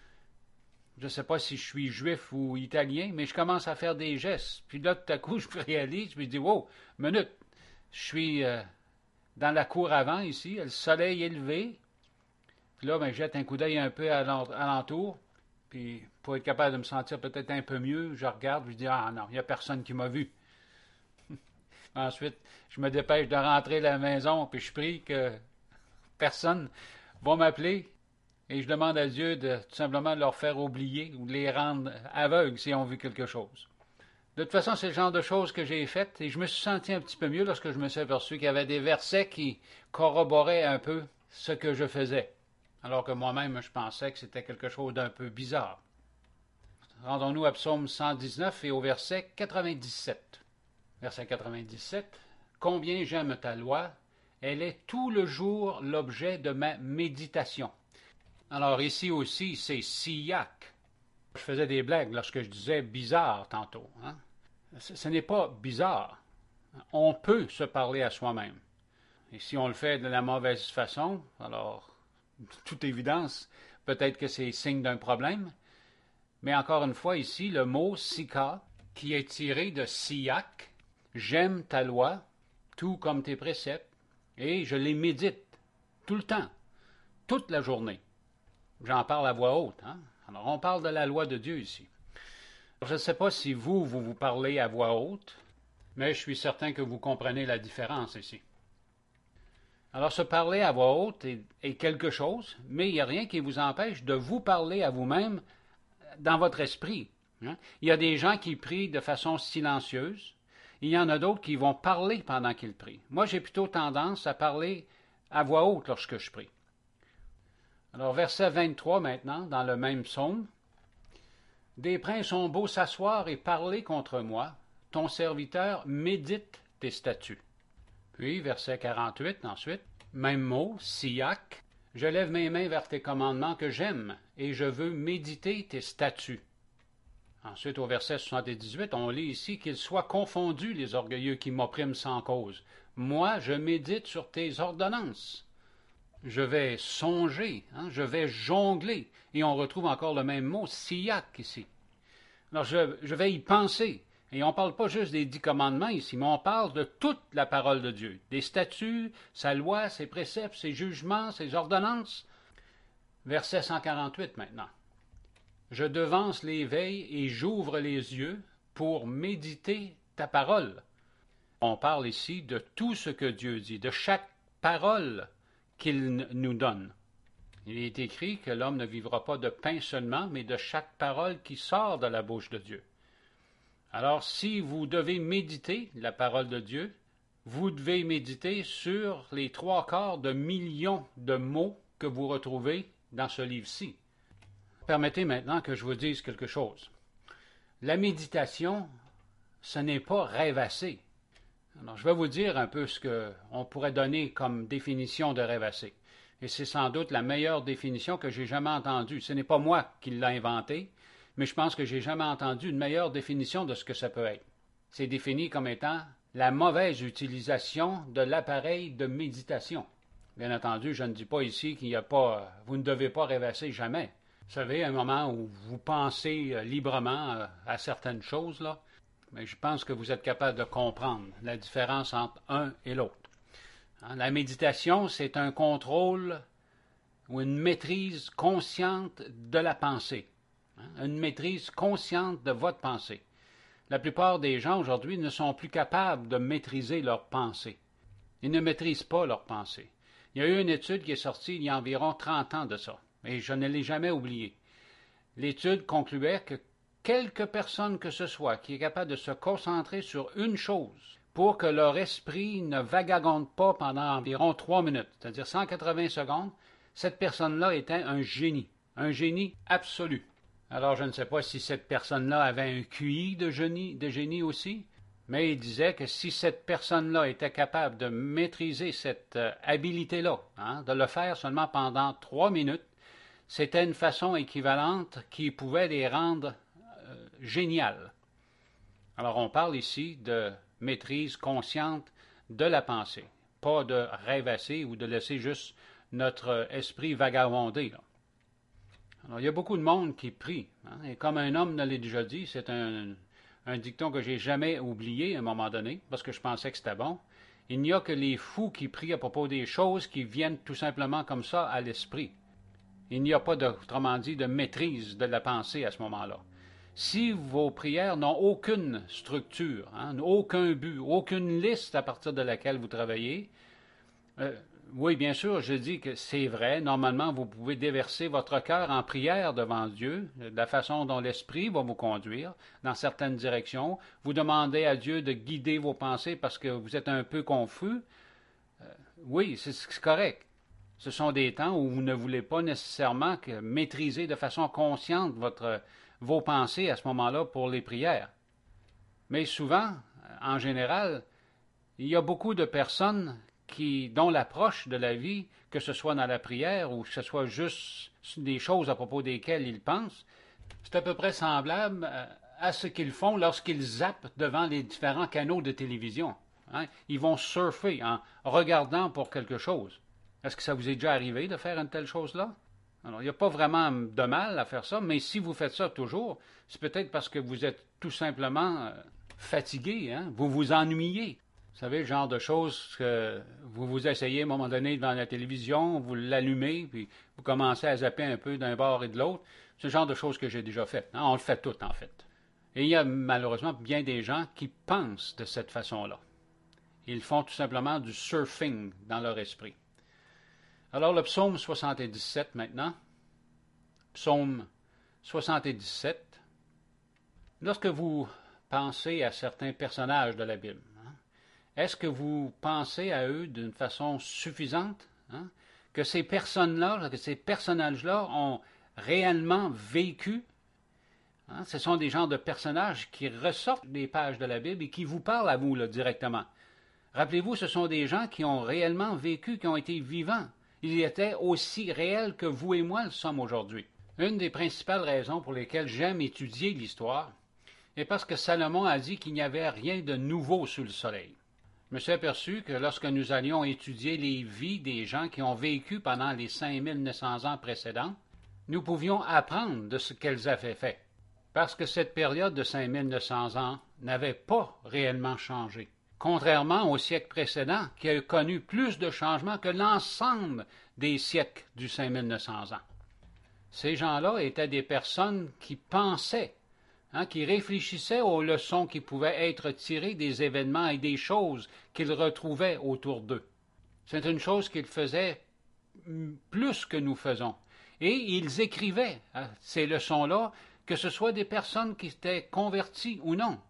Je ne sais pas si je suis juif ou italien, mais je commence à faire des gestes. Puis là, tout à coup, je réalise, je me dis, wow, minute, je suis dans la cour avant ici, le soleil est levé. Puis là, je jette un coup d'œil un peu alentour. Puis pour être capable de me sentir peut-être un peu mieux, je regarde, je dis, ah non, il n'y a personne qui m'a vu. Ensuite, je me dépêche de rentrer à la maison, puis je prie que personne va m'appeler. Et je demande à Dieu de tout simplement leur faire oublier ou de les rendre aveugles s'ils ont vu quelque chose. De toute façon, c'est le genre de choses que j'ai faites et je me suis senti un petit peu mieux lorsque je me suis aperçu qu'il y avait des versets qui corroboraient un peu ce que je faisais. Alors que moi-même, je pensais que c'était quelque chose d'un peu bizarre. Rendons-nous à Psaume 119 et au verset 97. Verset 97. « Combien j'aime ta loi, elle est tout le jour l'objet de ma méditation. » Alors ici aussi, c'est siyak. Je faisais des blagues lorsque je disais bizarre tantôt. Ce n'est pas bizarre. On peut se parler à soi-même. Et si on le fait de la mauvaise façon, alors, toute évidence, peut-être que c'est signe d'un problème. Mais encore une fois, ici, le mot sika, qui est tiré de siyak, j'aime ta loi, tout comme tes préceptes, Et je les médite tout le temps, toute la journée. J'en parle à voix haute. Hein? Alors, on parle de la loi de Dieu ici. Je ne sais pas si vous parlez à voix haute, mais je suis certain que vous comprenez la différence ici. Alors, se parler à voix haute est quelque chose, mais il n'y a rien qui vous empêche de vous parler à vous-même dans votre esprit. Hein? Il y a des gens qui prient de façon silencieuse. Il y en a d'autres qui vont parler pendant qu'ils prient. Moi, j'ai plutôt tendance à parler à voix haute lorsque je prie. Alors, verset 23 maintenant, dans le même psaume. « Des princes ont beau s'asseoir et parler contre moi, ton serviteur médite tes statuts. » Puis, verset 48 ensuite, même mot, siak. « Je lève mes mains vers tes commandements que j'aime, et je veux méditer tes statuts. » Ensuite, au verset 78, on lit ici « Qu'ils soient confondus les orgueilleux qui m'oppriment sans cause. Moi, je médite sur tes ordonnances. » Je vais songer, hein, je vais jongler. Et on retrouve encore le même mot, siak, ici. Alors, je vais y penser. Et on ne parle pas juste des 10 commandements ici, mais on parle de toute la parole de Dieu. Des statuts, sa loi, ses préceptes, ses jugements, ses ordonnances. Verset 148 maintenant. Je devance les veilles et j'ouvre les yeux pour méditer ta parole. On parle ici de tout ce que Dieu dit, de chaque parole qu'il nous donne. Il est écrit que l'homme ne vivra pas de pain seulement, mais de chaque parole qui sort de la bouche de Dieu. Alors, si vous devez méditer la parole de Dieu, vous devez méditer sur les 3/4 de millions de mots que vous retrouvez dans ce livre-ci. Permettez maintenant que je vous dise quelque chose. La méditation, ce n'est pas rêvasser. Alors, je vais vous dire un peu ce qu'on pourrait donner comme définition de rêvasser. Et c'est sans doute la meilleure définition que j'ai jamais entendue. Ce n'est pas moi qui l'ai inventée, mais je pense que j'ai jamais entendu une meilleure définition de ce que ça peut être. C'est défini comme étant la mauvaise utilisation de l'appareil de méditation. Bien entendu, je ne dis pas ici qu'il n'y a pas, vous ne devez pas rêvasser jamais. Vous savez, un moment où vous pensez librement à certaines choses, là, mais je pense que vous êtes capable de comprendre la différence entre un et l'autre. La méditation, c'est un contrôle ou une maîtrise consciente de la pensée. Une maîtrise consciente de votre pensée. La plupart des gens aujourd'hui ne sont plus capables de maîtriser leur pensée. Ils ne maîtrisent pas leur pensée. Il y a eu une étude qui est sortie il y a environ 30 ans de ça, et je ne l'ai jamais oubliée. L'étude concluait que quelque personne que ce soit qui est capable de se concentrer sur une chose pour que leur esprit ne vagabonde pas pendant environ 3 minutes, c'est-à-dire 180 secondes, cette personne-là était un génie absolu. Alors, je ne sais pas si cette personne-là avait un QI de génie aussi, mais il disait que si cette personne-là était capable de maîtriser cette habilité-là, de le faire seulement pendant 3 minutes, c'était une façon équivalente qui pouvait les rendre géniales. Alors, on parle ici de maîtrise consciente de la pensée, pas de rêvasser ou de laisser juste notre esprit vagabonder, là. Alors, il y a beaucoup de monde qui prie, et comme un homme ne l'a déjà dit, c'est un dicton que j'ai jamais oublié à un moment donné, parce que je pensais que c'était bon. Il n'y a que les fous qui prient à propos des choses qui viennent tout simplement comme ça à l'esprit. Il n'y a pas, autrement dit, de maîtrise de la pensée à ce moment-là. Si vos prières n'ont aucune structure, aucun but, aucune liste à partir de laquelle vous travaillez, oui, bien sûr, je dis que c'est vrai. Normalement, vous pouvez déverser votre cœur en prière devant Dieu, de la façon dont l'Esprit va vous conduire dans certaines directions. Vous demandez à Dieu de guider vos pensées parce que vous êtes un peu confus. Oui, c'est correct. Ce sont des temps où vous ne voulez pas nécessairement maîtriser de façon consciente vos pensées à ce moment-là pour les prières. Mais souvent, en général, il y a beaucoup de personnes dont l'approche de la vie, que ce soit dans la prière ou que ce soit juste des choses à propos desquelles ils pensent, c'est à peu près semblable à ce qu'ils font lorsqu'ils zappent devant les différents canaux de télévision. Ils vont surfer en regardant pour quelque chose. Est-ce que ça vous est déjà arrivé de faire une telle chose-là? Alors, il n'y a pas vraiment de mal à faire ça, mais si vous faites ça toujours, c'est peut-être parce que vous êtes tout simplement fatigué, vous vous ennuyez. Vous savez, le genre de choses que vous vous asseyez à un moment donné devant la télévision, vous l'allumez, puis vous commencez à zapper un peu d'un bord et de l'autre. C'est le genre de choses que j'ai déjà faites. On le fait tout, en fait. Et il y a malheureusement bien des gens qui pensent de cette façon-là. Ils font tout simplement du surfing dans leur esprit. Alors le psaume 77 maintenant. Psaume 77. Lorsque vous pensez à certains personnages de la Bible, est-ce que vous pensez à eux d'une façon suffisante? Que ces personnes-là, que ces personnages-là ont réellement vécu? Ce sont des genres de personnages qui ressortent des pages de la Bible et qui vous parlent à vous là, directement. Rappelez-vous, ce sont des gens qui ont réellement vécu, qui ont été vivants. Ils étaient aussi réels que vous et moi le sommes aujourd'hui. Une des principales raisons pour lesquelles j'aime étudier l'histoire est parce que Salomon a dit qu'il n'y avait rien de nouveau sous le soleil. Je me suis aperçu que lorsque nous allions étudier les vies des gens qui ont vécu pendant les 5900 ans précédents, nous pouvions apprendre de ce qu'elles avaient fait. Parce que cette période de 5900 ans n'avait pas réellement changé. Contrairement au siècle précédent, qui a connu plus de changements que l'ensemble des siècles du 5900 ans. Ces gens-là étaient des personnes qui pensaient, qui réfléchissaient aux leçons qui pouvaient être tirées des événements et des choses qu'ils retrouvaient autour d'eux. C'est une chose qu'ils faisaient plus que nous faisons. Et ils écrivaient ces leçons-là, que ce soit des personnes qui étaient converties ou non.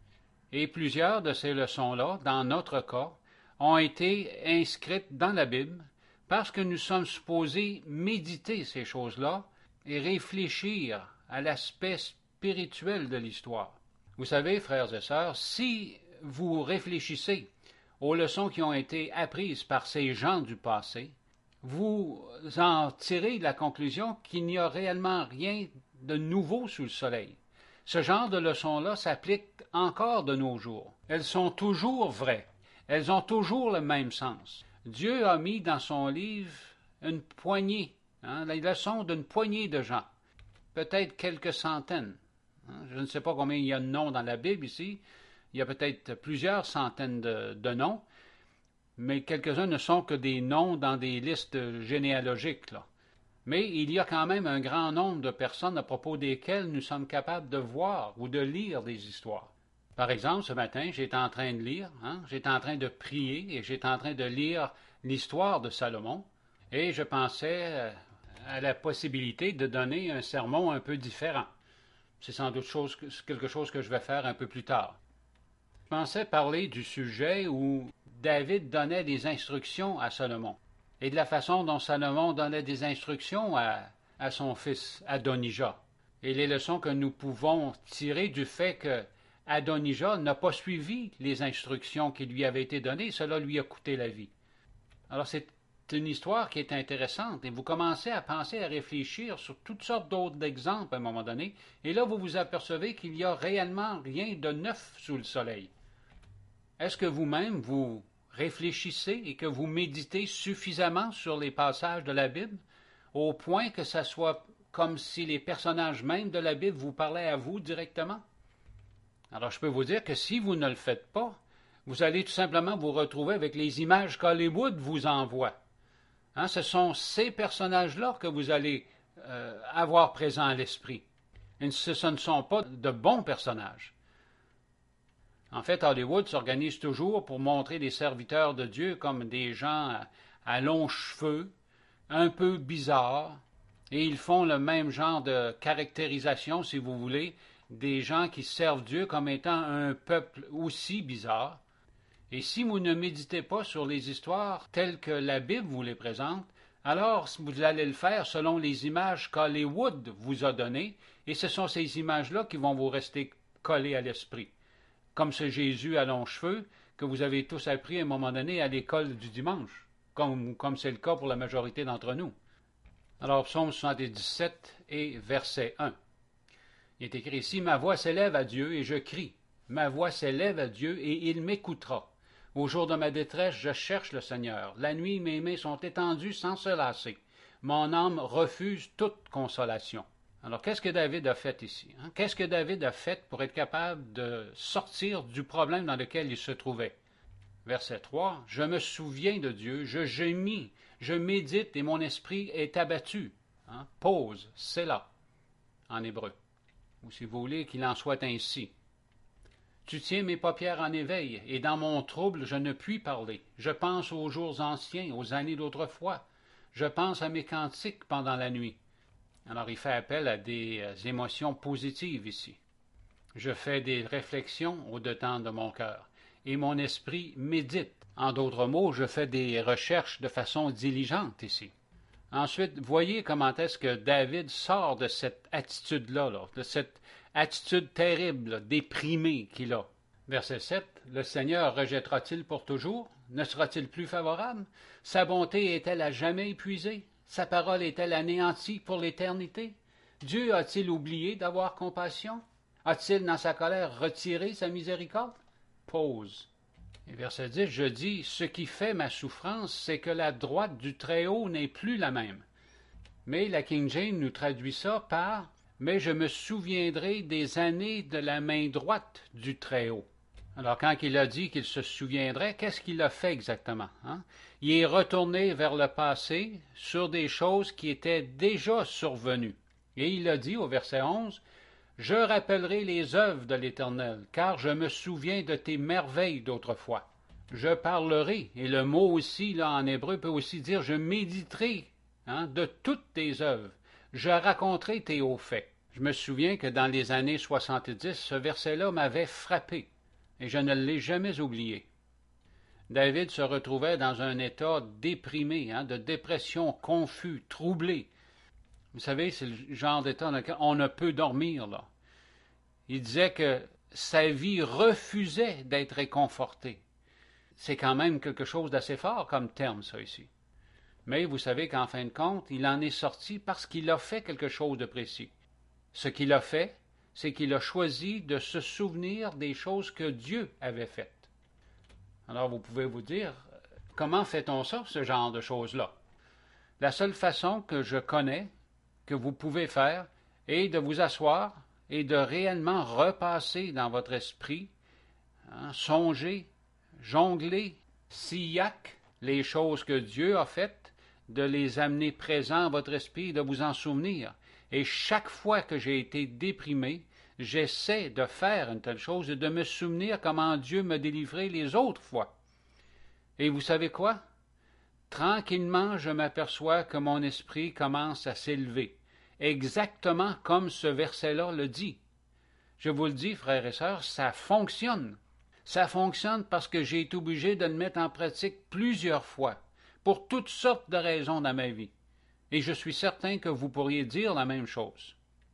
Et plusieurs de ces leçons-là, dans notre cas, ont été inscrites dans la Bible parce que nous sommes supposés méditer ces choses-là et réfléchir à l'aspect spirituel de l'histoire. Vous savez, frères et sœurs, si vous réfléchissez aux leçons qui ont été apprises par ces gens du passé, vous en tirez la conclusion qu'il n'y a réellement rien de nouveau sous le soleil. Ce genre de leçons-là s'appliquent encore de nos jours. Elles sont toujours vraies. Elles ont toujours le même sens. Dieu a mis dans son livre une poignée, les leçons d'une poignée de gens, peut-être quelques centaines. Je ne sais pas combien il y a de noms dans la Bible ici. Il y a peut-être plusieurs centaines de noms, mais quelques-uns ne sont que des noms dans des listes généalogiques, là. Mais il y a quand même un grand nombre de personnes à propos desquelles nous sommes capables de voir ou de lire des histoires. Par exemple, ce matin, j'étais en train de lire, j'étais en train de prier et j'étais en train de lire l'histoire de Salomon et je pensais à la possibilité de donner un sermon un peu différent. C'est sans doute quelque chose que je vais faire un peu plus tard. Je pensais parler du sujet où David donnait des instructions à Salomon et de la façon dont Salomon donnait des instructions à son fils Adonijah et les leçons que nous pouvons tirer du fait que Adonijah n'a pas suivi les instructions qui lui avaient été données, cela lui a coûté la vie. Alors c'est une histoire qui est intéressante et vous commencez à penser, à réfléchir sur toutes sortes d'autres exemples à un moment donné et là vous vous apercevez qu'il n'y a réellement rien de neuf sous le soleil. Est-ce que vous-même vous réfléchissez et que vous méditez suffisamment sur les passages de la Bible au point que ça soit comme si les personnages mêmes de la Bible vous parlaient à vous directement? Alors je peux vous dire que si vous ne le faites pas, vous allez tout simplement vous retrouver avec les images qu'Hollywood vous envoie. Ce sont ces personnages-là que vous allez avoir présents à l'esprit. Et ce ne sont pas de bons personnages. En fait, Hollywood s'organise toujours pour montrer les serviteurs de Dieu comme des gens à longs cheveux, un peu bizarres, et ils font le même genre de caractérisation, si vous voulez, des gens qui servent Dieu comme étant un peuple aussi bizarre. Et si vous ne méditez pas sur les histoires telles que la Bible vous les présente, alors vous allez le faire selon les images qu'Hollywood vous a données, et ce sont ces images-là qui vont vous rester collées à l'esprit. Comme ce Jésus à longs cheveux que vous avez tous appris à un moment donné à l'école du dimanche, comme c'est le cas pour la majorité d'entre nous. Alors, psaume 77 et verset 1. Il est écrit ici, « Ma voix s'élève à Dieu et je crie. Ma voix s'élève à Dieu et il m'écoutera. Au jour de ma détresse, je cherche le Seigneur. La nuit, mes mains sont étendues sans se lasser. Mon âme refuse toute consolation. » Alors, qu'est-ce que David a fait ici? Qu'est-ce que David a fait pour être capable de sortir du problème dans lequel il se trouvait? Verset 3, « Je me souviens de Dieu, je gémis, je médite et mon esprit est abattu. » Pause, c'est là, en hébreu. Ou si vous voulez qu'il en soit ainsi. Tu tiens mes paupières en éveil, et dans mon trouble je ne puis parler. Je pense aux jours anciens, aux années d'autrefois. Je pense à mes cantiques pendant la nuit. Alors il fait appel à des émotions positives ici. Je fais des réflexions au-dedans de mon cœur, et mon esprit médite. En d'autres mots, je fais des recherches de façon diligente ici. Ensuite, voyez comment est-ce que David sort de cette attitude-là, de cette attitude terrible, déprimée qu'il a. Verset 7, « Le Seigneur rejettera-t-il pour toujours? Ne sera-t-il plus favorable? Sa bonté est-elle à jamais épuisée? Sa parole est-elle anéantie pour l'éternité? Dieu a-t-il oublié d'avoir compassion? A-t-il dans sa colère retiré sa miséricorde? » Pause. Et verset 10, je dis, « Ce qui fait ma souffrance, c'est que la droite du Très-Haut n'est plus la même. » Mais la King James nous traduit ça par « Mais je me souviendrai des années de la main droite du Très-Haut. » Alors quand il a dit qu'il se souviendrait, qu'est-ce qu'il a fait exactement? Il est retourné vers le passé sur des choses qui étaient déjà survenues. Et il a dit au verset 11, « Je rappellerai les œuvres de l'Éternel, car je me souviens de tes merveilles d'autrefois. Je parlerai, et le mot aussi, là, en hébreu, peut aussi dire, je méditerai de toutes tes œuvres. Je raconterai tes hauts faits. » Je me souviens que dans les années 70, ce verset-là m'avait frappé, et je ne l'ai jamais oublié. David se retrouvait dans un état déprimé, de dépression, confus, troublé. Vous savez, c'est le genre d'état dans lequel on ne peut dormir, là. Il disait que sa vie refusait d'être réconfortée. C'est quand même quelque chose d'assez fort comme terme, ça, ici. Mais vous savez qu'en fin de compte, il en est sorti parce qu'il a fait quelque chose de précis. Ce qu'il a fait, c'est qu'il a choisi de se souvenir des choses que Dieu avait faites. Alors vous pouvez vous dire, comment fait-on ça, ce genre de choses-là? La seule façon que je connais, que vous pouvez faire, est de vous asseoir et de réellement repasser dans votre esprit, songer, jongler, sillac, les choses que Dieu a faites, de les amener présents à votre esprit et de vous en souvenir. Et chaque fois que j'ai été déprimé, j'essaie de faire une telle chose et de me souvenir comment Dieu m'a délivré les autres fois. Et vous savez quoi? Tranquillement, je m'aperçois que mon esprit commence à s'élever, exactement comme ce verset-là le dit. Je vous le dis, frères et sœurs, ça fonctionne. Ça fonctionne parce que j'ai été obligé de le mettre en pratique plusieurs fois, pour toutes sortes de raisons dans ma vie. Et je suis certain que vous pourriez dire la même chose.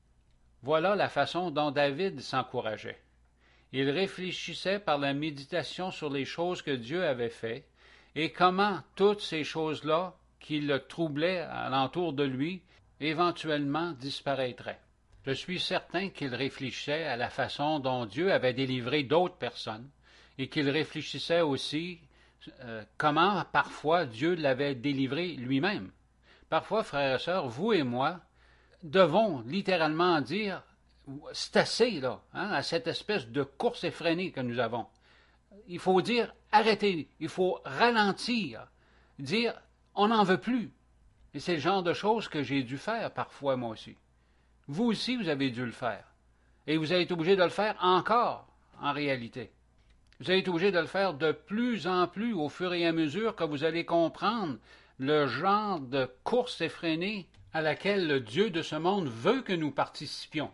Voilà la façon dont David s'encourageait. Il réfléchissait par la méditation sur les choses que Dieu avait faites et comment toutes ces choses-là qui le troublaient alentour de lui éventuellement disparaîtraient. Je suis certain qu'il réfléchissait à la façon dont Dieu avait délivré d'autres personnes et qu'il réfléchissait aussi comment parfois Dieu l'avait délivré lui-même. Parfois, frères et sœurs, vous et moi devons littéralement dire « c'est assez, là, à cette espèce de course effrénée que nous avons. » Il faut dire « arrêtez », il faut ralentir, dire « on n'en veut plus ». Et c'est le genre de choses que j'ai dû faire parfois, moi aussi. Vous aussi, vous avez dû le faire. Et vous avez été obligé de le faire encore, en réalité. Vous avez été obligé de le faire de plus en plus au fur et à mesure que vous allez comprendre le genre de course effrénée à laquelle le Dieu de ce monde veut que nous participions.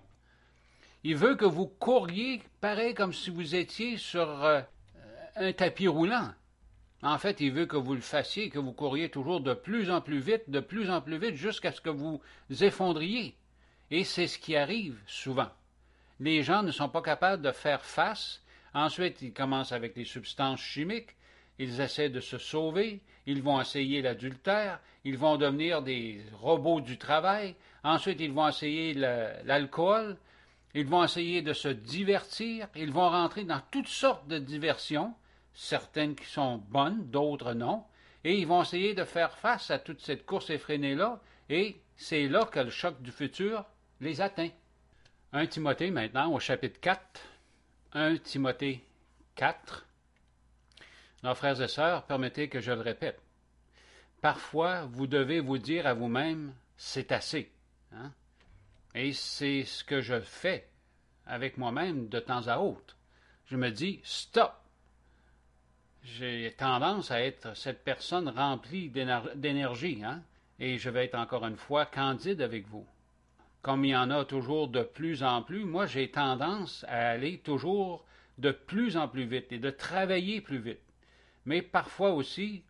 Il veut que vous couriez pareil comme si vous étiez sur un tapis roulant. En fait, il veut que vous le fassiez, que vous couriez toujours de plus en plus vite, jusqu'à ce que vous effondriez. Et c'est ce qui arrive souvent. Les gens ne sont pas capables de faire face. Ensuite, ils commencent avec des substances chimiques. Ils essaient de se sauver. Ils vont essayer l'adultère. Ils vont devenir des robots du travail. Ensuite, ils vont essayer l'alcool. Ils vont essayer de se divertir. Ils vont rentrer dans toutes sortes de diversions, certaines qui sont bonnes, d'autres non. Et ils vont essayer de faire face à toute cette course effrénée-là. Et c'est là que le choc du futur les atteint. 1 Timothée maintenant, au chapitre 4. 1 Timothée 4. Alors, frères et sœurs, permettez que je le répète. Parfois, vous devez vous dire à vous-même, c'est assez. Hein? Et c'est ce que je fais avec moi-même de temps à autre. Je me dis, stop! J'ai tendance à être cette personne remplie d'énergie, hein? Et je vais être encore une fois candide avec vous. Comme il y en a toujours de plus en plus, moi j'ai tendance à aller toujours de plus en plus vite et de travailler plus vite. Mais parfois aussi,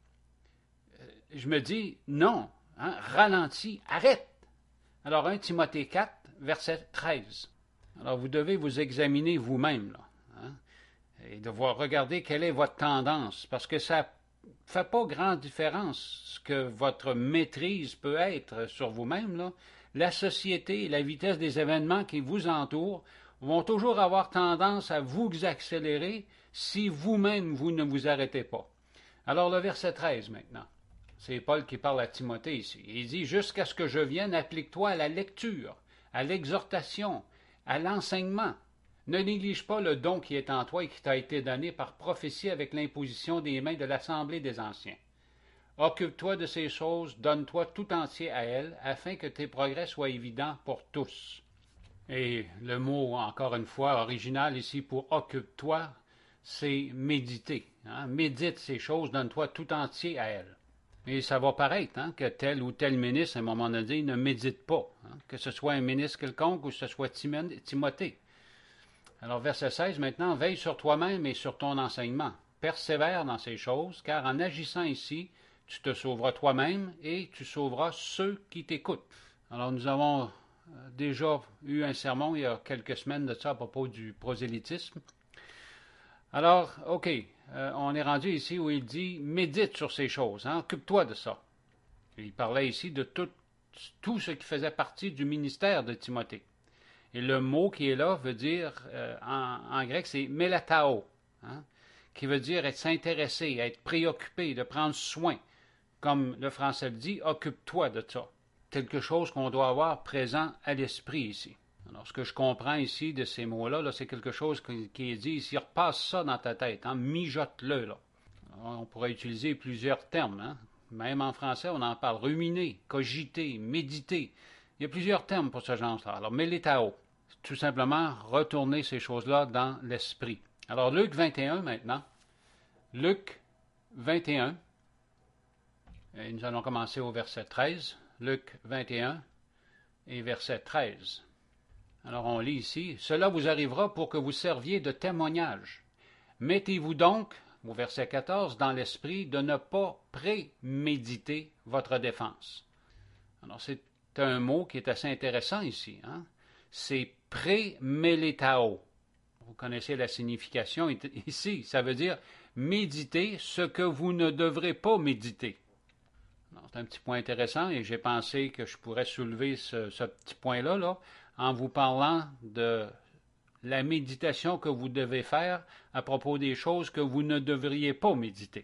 je me dis non, hein, ralentis, arrête. Alors 1 Timothée 4, verset 13. Alors vous devez vous examiner vous-même, là, hein, et devoir regarder quelle est votre tendance, parce que ça ne fait pas grande différence ce que votre maîtrise peut être sur vous-même, là. La société et la vitesse des événements qui vous entourent vont toujours avoir tendance à vous accélérer si vous-même vous ne vous arrêtez pas. Alors le verset 13 maintenant. C'est Paul qui parle à Timothée ici. Il dit « Jusqu'à ce que je vienne, applique-toi à la lecture, à l'exhortation, à l'enseignement. Ne néglige pas le don qui est en toi et qui t'a été donné par prophétie avec l'imposition des mains de l'Assemblée des anciens. Occupe-toi de ces choses, donne-toi tout entier à elles, afin que tes progrès soient évidents pour tous. » Et le mot, encore une fois, original ici pour « occupe-toi », c'est méditer. Hein? Médite ces choses, donne-toi tout entier à elles. Et ça va paraître hein, que tel ou tel ministre, à un moment donné, ne médite pas. Hein? Que ce soit un ministre quelconque ou que ce soit Timothée. Alors, verset 16, maintenant, veille sur toi-même et sur ton enseignement. Persévère dans ces choses, car en agissant ici, tu te sauveras toi-même et tu sauveras ceux qui t'écoutent. Alors, nous avons déjà eu un sermon il y a quelques semaines de ça à propos du prosélytisme. Alors, OK, on est rendu ici où il dit « médite sur ces choses, hein, occupe-toi de ça ». Il parlait ici de tout ce qui faisait partie du ministère de Timothée. Et le mot qui est là veut dire, en grec, c'est « mélatao hein, », qui veut dire être s'intéresser, être préoccupé, de prendre soin. Comme le français le dit, « occupe-toi de ça ». Quelque chose qu'on doit avoir présent à l'esprit ici. Alors, ce que je comprends ici de ces mots-là, là, c'est quelque chose qui est dit ici. Repasse ça dans ta tête, hein, mijote-le. Là. Alors, on pourrait utiliser plusieurs termes. Hein. Même en français, on en parle. Ruminer, cogiter, méditer. Il y a plusieurs termes pour ce genre-là. Alors, mélétao, tout simplement retourner ces choses-là dans l'esprit. Alors, Luc 21 maintenant. Luc 21. Et nous allons commencer au verset 13. Luc 21 et verset 13. Alors on lit ici, « Cela vous arrivera pour que vous serviez de témoignage. Mettez-vous donc, au verset 14, dans l'esprit de ne pas préméditer votre défense. » Alors c'est un mot qui est assez intéressant ici. Hein? C'est prémélétao. Vous connaissez la signification ici. Ça veut dire méditer ce que vous ne devrez pas méditer. C'est un petit point intéressant et j'ai pensé que je pourrais soulever ce petit point-là là, en vous parlant de la méditation que vous devez faire à propos des choses que vous ne devriez pas méditer.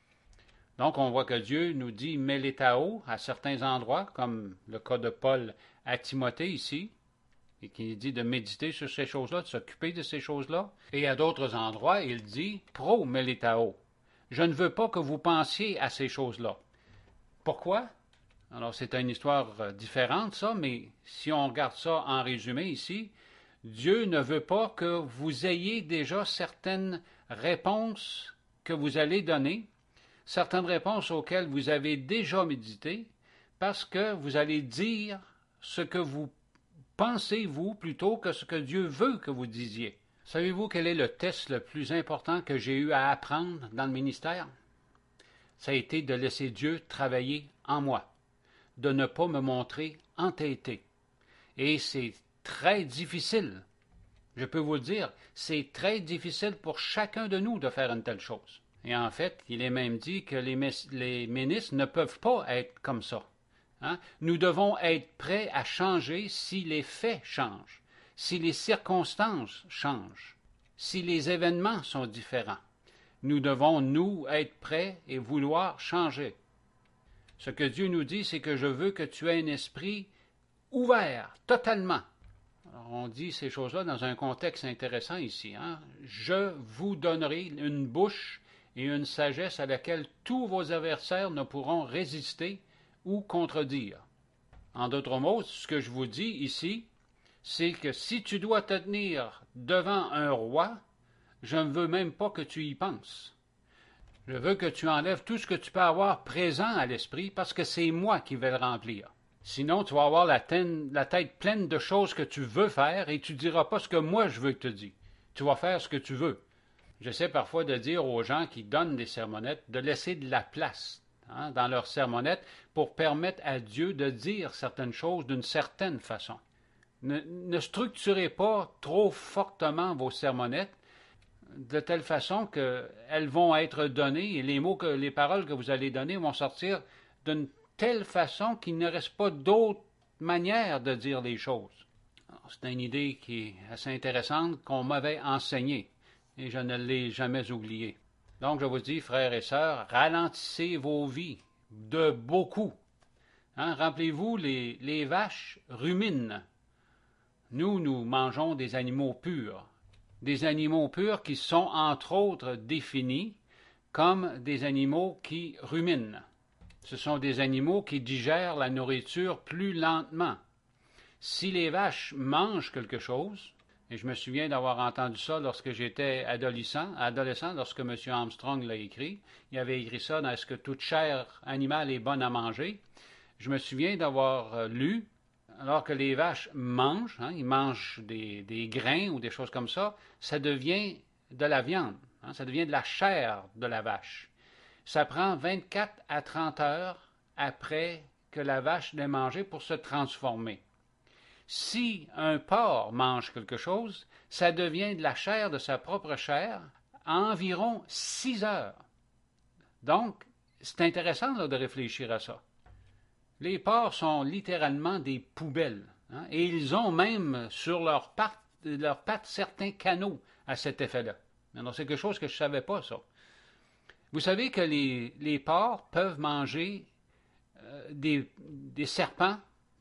Donc, on voit que Dieu nous dit mélétao à certains endroits, comme le cas de Paul à Timothée ici, et qui dit de méditer sur ces choses-là, de s'occuper de ces choses-là. Et à d'autres endroits, il dit pro-mélétao. Je ne veux pas que vous pensiez à ces choses-là. Pourquoi? Alors, c'est une histoire différente, ça, mais si on regarde ça en résumé ici, Dieu ne veut pas que vous ayez déjà certaines réponses que vous allez donner, certaines réponses auxquelles vous avez déjà médité, parce que vous allez dire ce que vous pensez, vous, plutôt que ce que Dieu veut que vous disiez. Savez-vous quel est le test le plus important que j'ai eu à apprendre dans le ministère? Ça a été de laisser Dieu travailler en moi, de ne pas me montrer entêté. Et c'est très difficile. Je peux vous le dire, c'est très difficile pour chacun de nous de faire une telle chose. Et en fait, il est même dit que les ministres ne peuvent pas être comme ça. Hein? Nous devons être prêts à changer si les faits changent, si les circonstances changent, si les événements sont différents. Nous devons, nous, être prêts et vouloir changer. Ce que Dieu nous dit, c'est que je veux que tu aies un esprit ouvert, totalement. Alors, on dit ces choses-là dans un contexte intéressant ici. Hein? Je vous donnerai une bouche et une sagesse à laquelle tous vos adversaires ne pourront résister ou contredire. En d'autres mots, ce que je vous dis ici, c'est que si tu dois te tenir devant un roi, je ne veux même pas que tu y penses. Je veux que tu enlèves tout ce que tu peux avoir présent à l'esprit parce que c'est moi qui vais le remplir. Sinon, tu vas avoir la tête pleine de choses que tu veux faire et tu ne diras pas ce que moi je veux que tu dis. Tu vas faire ce que tu veux. J'essaie parfois de dire aux gens qui donnent des sermonnettes de laisser de la place dans leurs sermonnettes pour permettre à Dieu de dire certaines choses d'une certaine façon. Ne structurez pas trop fortement vos sermonnettes de telle façon qu'elles vont être données et les paroles que vous allez donner vont sortir d'une telle façon qu'il ne reste pas d'autre manière de dire les choses. C'est une idée qui est assez intéressante qu'on m'avait enseignée et je ne l'ai jamais oubliée. Donc je vous dis, frères et sœurs, ralentissez vos vies de beaucoup. Rappelez-vous, les vaches ruminent. Nous mangeons des animaux purs. Des animaux purs qui sont entre autres définis comme des animaux qui ruminent. Ce sont des animaux qui digèrent la nourriture plus lentement. Si les vaches mangent quelque chose, et je me souviens d'avoir entendu ça lorsque j'étais adolescent, lorsque M. Armstrong l'a écrit, il avait écrit ça dans « Est-ce que toute chair animale est bonne à manger ?» Je me souviens d'avoir lu, alors que les vaches mangent, ils mangent des grains ou des choses comme ça devient de la viande, ça devient de la chair de la vache. Ça prend 24 à 30 heures après que la vache l'ait mangé pour se transformer. Si un porc mange quelque chose, ça devient de la chair de sa propre chair à environ 6 heures. Donc, c'est intéressant de réfléchir à ça. Les porcs sont littéralement des poubelles, et ils ont même sur leurs pattes certains canaux à cet effet-là. Alors, c'est quelque chose que je ne savais pas, ça. Vous savez que les porcs peuvent manger des serpents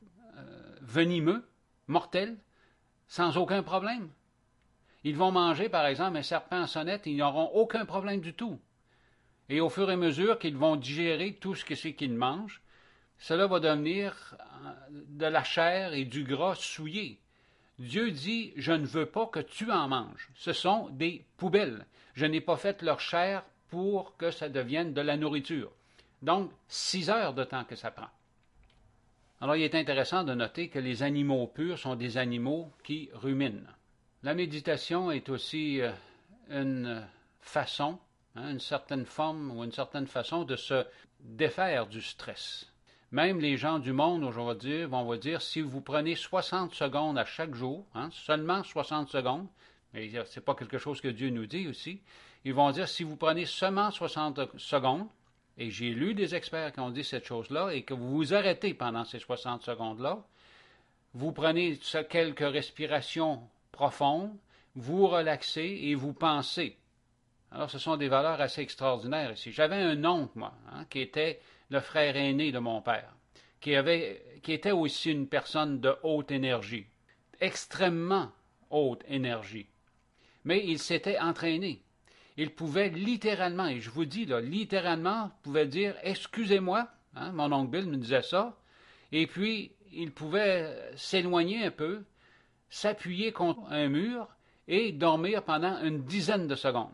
venimeux, mortels, sans aucun problème. Ils vont manger, par exemple, un serpent en sonnette et ils n'auront aucun problème du tout. Et au fur et à mesure qu'ils vont digérer tout ce que c'est qu'ils mangent, cela va devenir de la chair et du gras souillé. Dieu dit, je ne veux pas que tu en manges. Ce sont des poubelles. Je n'ai pas fait leur chair pour que ça devienne de la nourriture. Donc, 6 heures de temps que ça prend. Alors, il est intéressant de noter que les animaux purs sont des animaux qui ruminent. La méditation est aussi une façon, une certaine forme ou une certaine façon de se défaire du stress. Même les gens du monde, vont vous dire, si vous prenez 60 secondes à chaque jour, seulement 60 secondes, mais ce n'est pas quelque chose que Dieu nous dit aussi, ils vont dire, si vous prenez seulement 60 secondes, et j'ai lu des experts qui ont dit cette chose-là, et que vous vous arrêtez pendant ces 60 secondes-là, vous prenez quelques respirations profondes, vous relaxez et vous pensez. Alors, ce sont des valeurs assez extraordinaires ici. J'avais un oncle, moi, qui était le frère aîné de mon père, qui était aussi une personne de haute énergie, extrêmement haute énergie. Mais il s'était entraîné. Il pouvait littéralement, et je vous dis, littéralement, pouvait dire « Excusez-moi », mon oncle Bill me disait ça, et puis il pouvait s'éloigner un peu, s'appuyer contre un mur et dormir pendant une dizaine de secondes.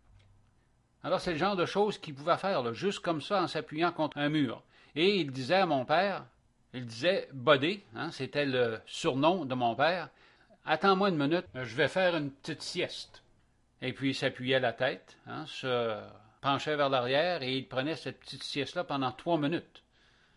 Alors, c'est le genre de choses qu'il pouvait faire, juste comme ça, en s'appuyant contre un mur. Et il disait à mon père, il disait « Bodé », c'était le surnom de mon père, « Attends-moi une minute, je vais faire une petite sieste. » Et puis, il s'appuyait la tête, se penchait vers l'arrière et il prenait cette petite sieste-là pendant 3 minutes.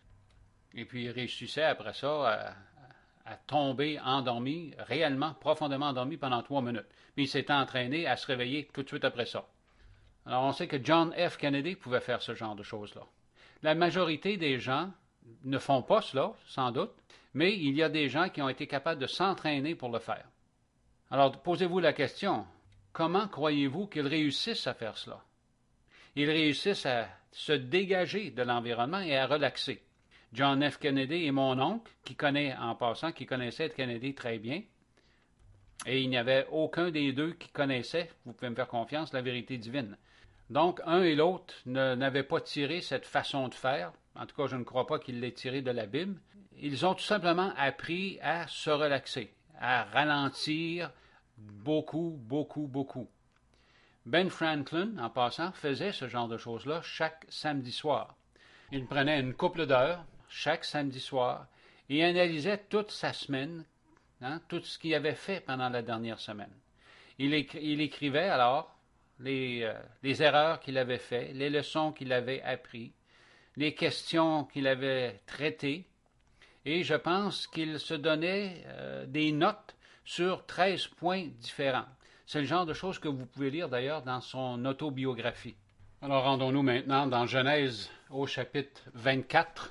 Et puis, il réussissait après ça à tomber endormi, réellement, profondément endormi pendant 3 minutes. Puis, il s'était entraîné à se réveiller tout de suite après ça. Alors, on sait que John F. Kennedy pouvait faire ce genre de choses-là. La majorité des gens ne font pas cela, sans doute, mais il y a des gens qui ont été capables de s'entraîner pour le faire. Alors, posez-vous la question, comment croyez-vous qu'ils réussissent à faire cela? Ils réussissent à se dégager de l'environnement et à relaxer. John F. Kennedy est mon oncle, qui connaissait Kennedy très bien, et il n'y avait aucun des deux qui connaissait, vous pouvez me faire confiance, la vérité divine. Donc, un et l'autre n'avaient pas tiré cette façon de faire. En tout cas, je ne crois pas qu'ils l'aient tiré de la Bible. Ils ont tout simplement appris à se relaxer, à ralentir beaucoup, beaucoup, beaucoup. Ben Franklin, en passant, faisait ce genre de choses-là chaque samedi soir. Il prenait une couple d'heures chaque samedi soir et analysait toute sa semaine, tout ce qu'il avait fait pendant la dernière semaine. Il écrivait alors les erreurs qu'il avait faites, les leçons qu'il avait apprises, les questions qu'il avait traitées, et je pense qu'il se donnait des notes sur 13 points différents. C'est le genre de choses que vous pouvez lire d'ailleurs dans son autobiographie. Alors rendons-nous maintenant dans Genèse au chapitre 24.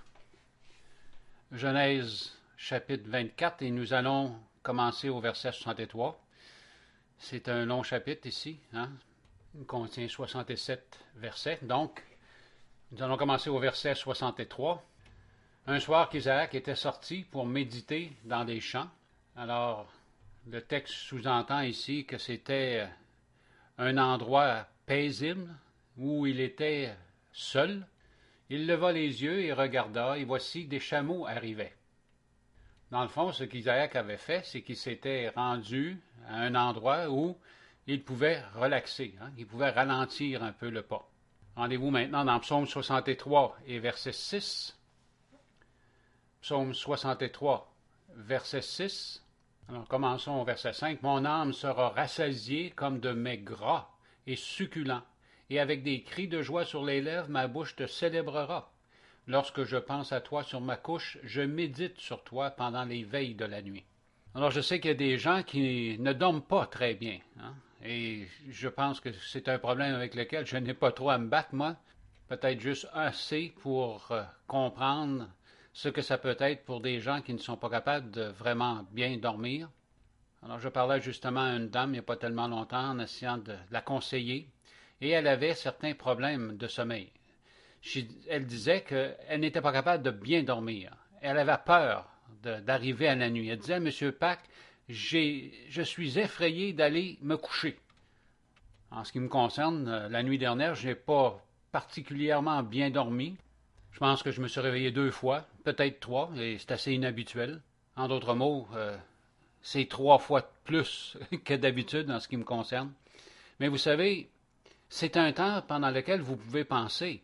Genèse chapitre 24 et nous allons commencer au verset 63. C'est un long chapitre ici, Il contient 67 versets. Donc, nous allons commencer au verset 63. Un soir qu'Isaac était sorti pour méditer dans les champs. Alors, le texte sous-entend ici que c'était un endroit paisible où il était seul. Il leva les yeux et regarda, et voici des chameaux arrivaient. Dans le fond, ce qu'Isaac avait fait, c'est qu'il s'était rendu à un endroit où il pouvait relaxer, il pouvait ralentir un peu le pas. Rendez-vous maintenant dans Psaume 63 et verset 6. Psaume 63, verset 6. Alors, commençons au verset 5. « Mon âme sera rassasiée comme de mets gras et succulents, et avec des cris de joie sur les lèvres, ma bouche te célébrera. Lorsque je pense à toi sur ma couche, je médite sur toi pendant les veilles de la nuit. » Alors, je sais qu'il y a des gens qui ne dorment pas très bien, et je pense que c'est un problème avec lequel je n'ai pas trop à me battre, moi. Peut-être juste assez pour comprendre ce que ça peut être pour des gens qui ne sont pas capables de vraiment bien dormir. Alors, je parlais justement à une dame il n'y a pas tellement longtemps en essayant de la conseiller, et elle avait certains problèmes de sommeil. Elle disait qu'elle n'était pas capable de bien dormir. Elle avait peur d'arriver à la nuit. Elle disait, « Monsieur Pack, je suis effrayée d'aller me coucher. » En ce qui me concerne, la nuit dernière, je n'ai pas particulièrement bien dormi. Je pense que je me suis réveillé 2 fois, peut-être 3, et c'est assez inhabituel. En d'autres mots, c'est 3 fois plus que d'habitude en ce qui me concerne. Mais vous savez, c'est un temps pendant lequel vous pouvez penser.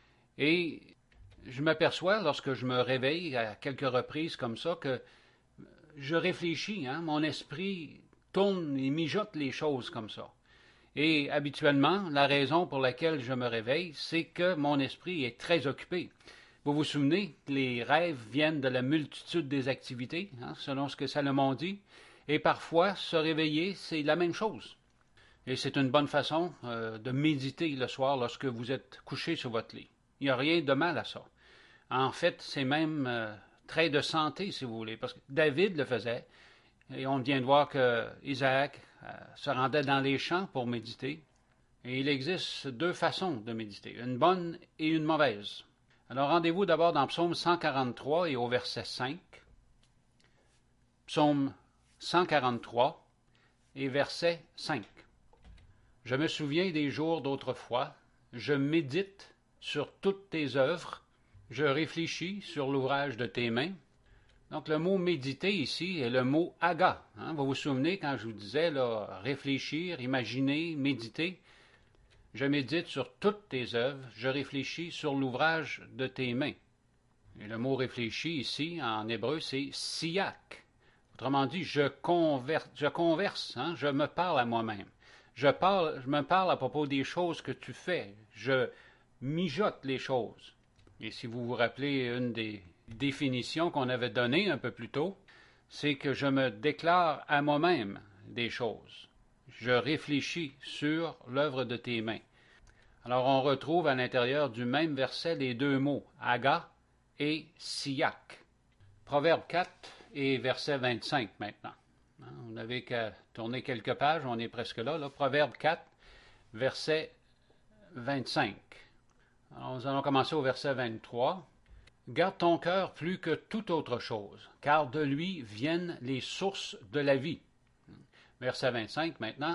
Et je m'aperçois, lorsque je me réveille à quelques reprises comme ça, que je réfléchis, mon esprit tourne et mijote les choses comme ça. Et habituellement, la raison pour laquelle je me réveille, c'est que mon esprit est très occupé. Vous vous souvenez que les rêves viennent de la multitude des activités, selon ce que Salomon dit, et parfois, se réveiller, c'est la même chose. Et c'est une bonne façon de méditer le soir lorsque vous êtes couché sur votre lit. Il n'y a rien de mal à ça. En fait, c'est même trait de santé, si vous voulez, parce que David le faisait, et on vient de voir que Isaac se rendait dans les champs pour méditer. Et il existe 2 façons de méditer, une bonne et une mauvaise. Alors rendez-vous d'abord dans Psaume 143 et au verset 5. Psaume 143 et verset 5. « Je me souviens des jours d'autrefois, je médite sur toutes tes œuvres, je réfléchis sur l'ouvrage de tes mains. » Donc, le mot « méditer » ici est le mot « aga ». Vous vous souvenez quand je vous disais là, réfléchir, imaginer, méditer. Je médite sur toutes tes œuvres, je réfléchis sur l'ouvrage de tes mains. Et le mot « réfléchir » ici, en hébreu, c'est « siyak ». Autrement dit, je converse, je me parle à moi-même. Je me parle à propos des choses que tu fais. Je mijote les choses. Et si vous vous rappelez une des définitions qu'on avait données un peu plus tôt, c'est que je me déclare à moi-même des choses. Je réfléchis sur l'œuvre de tes mains. Alors on retrouve à l'intérieur du même verset les 2 mots, aga et siyak. Proverbe 4 et verset 25 maintenant. Vous n'avez qu'à tourner quelques pages, on est presque là. Proverbe 4, verset 25. Alors, nous allons commencer au verset 23. « Garde ton cœur plus que toute autre chose, car de lui viennent les sources de la vie. » Verset 25 maintenant. «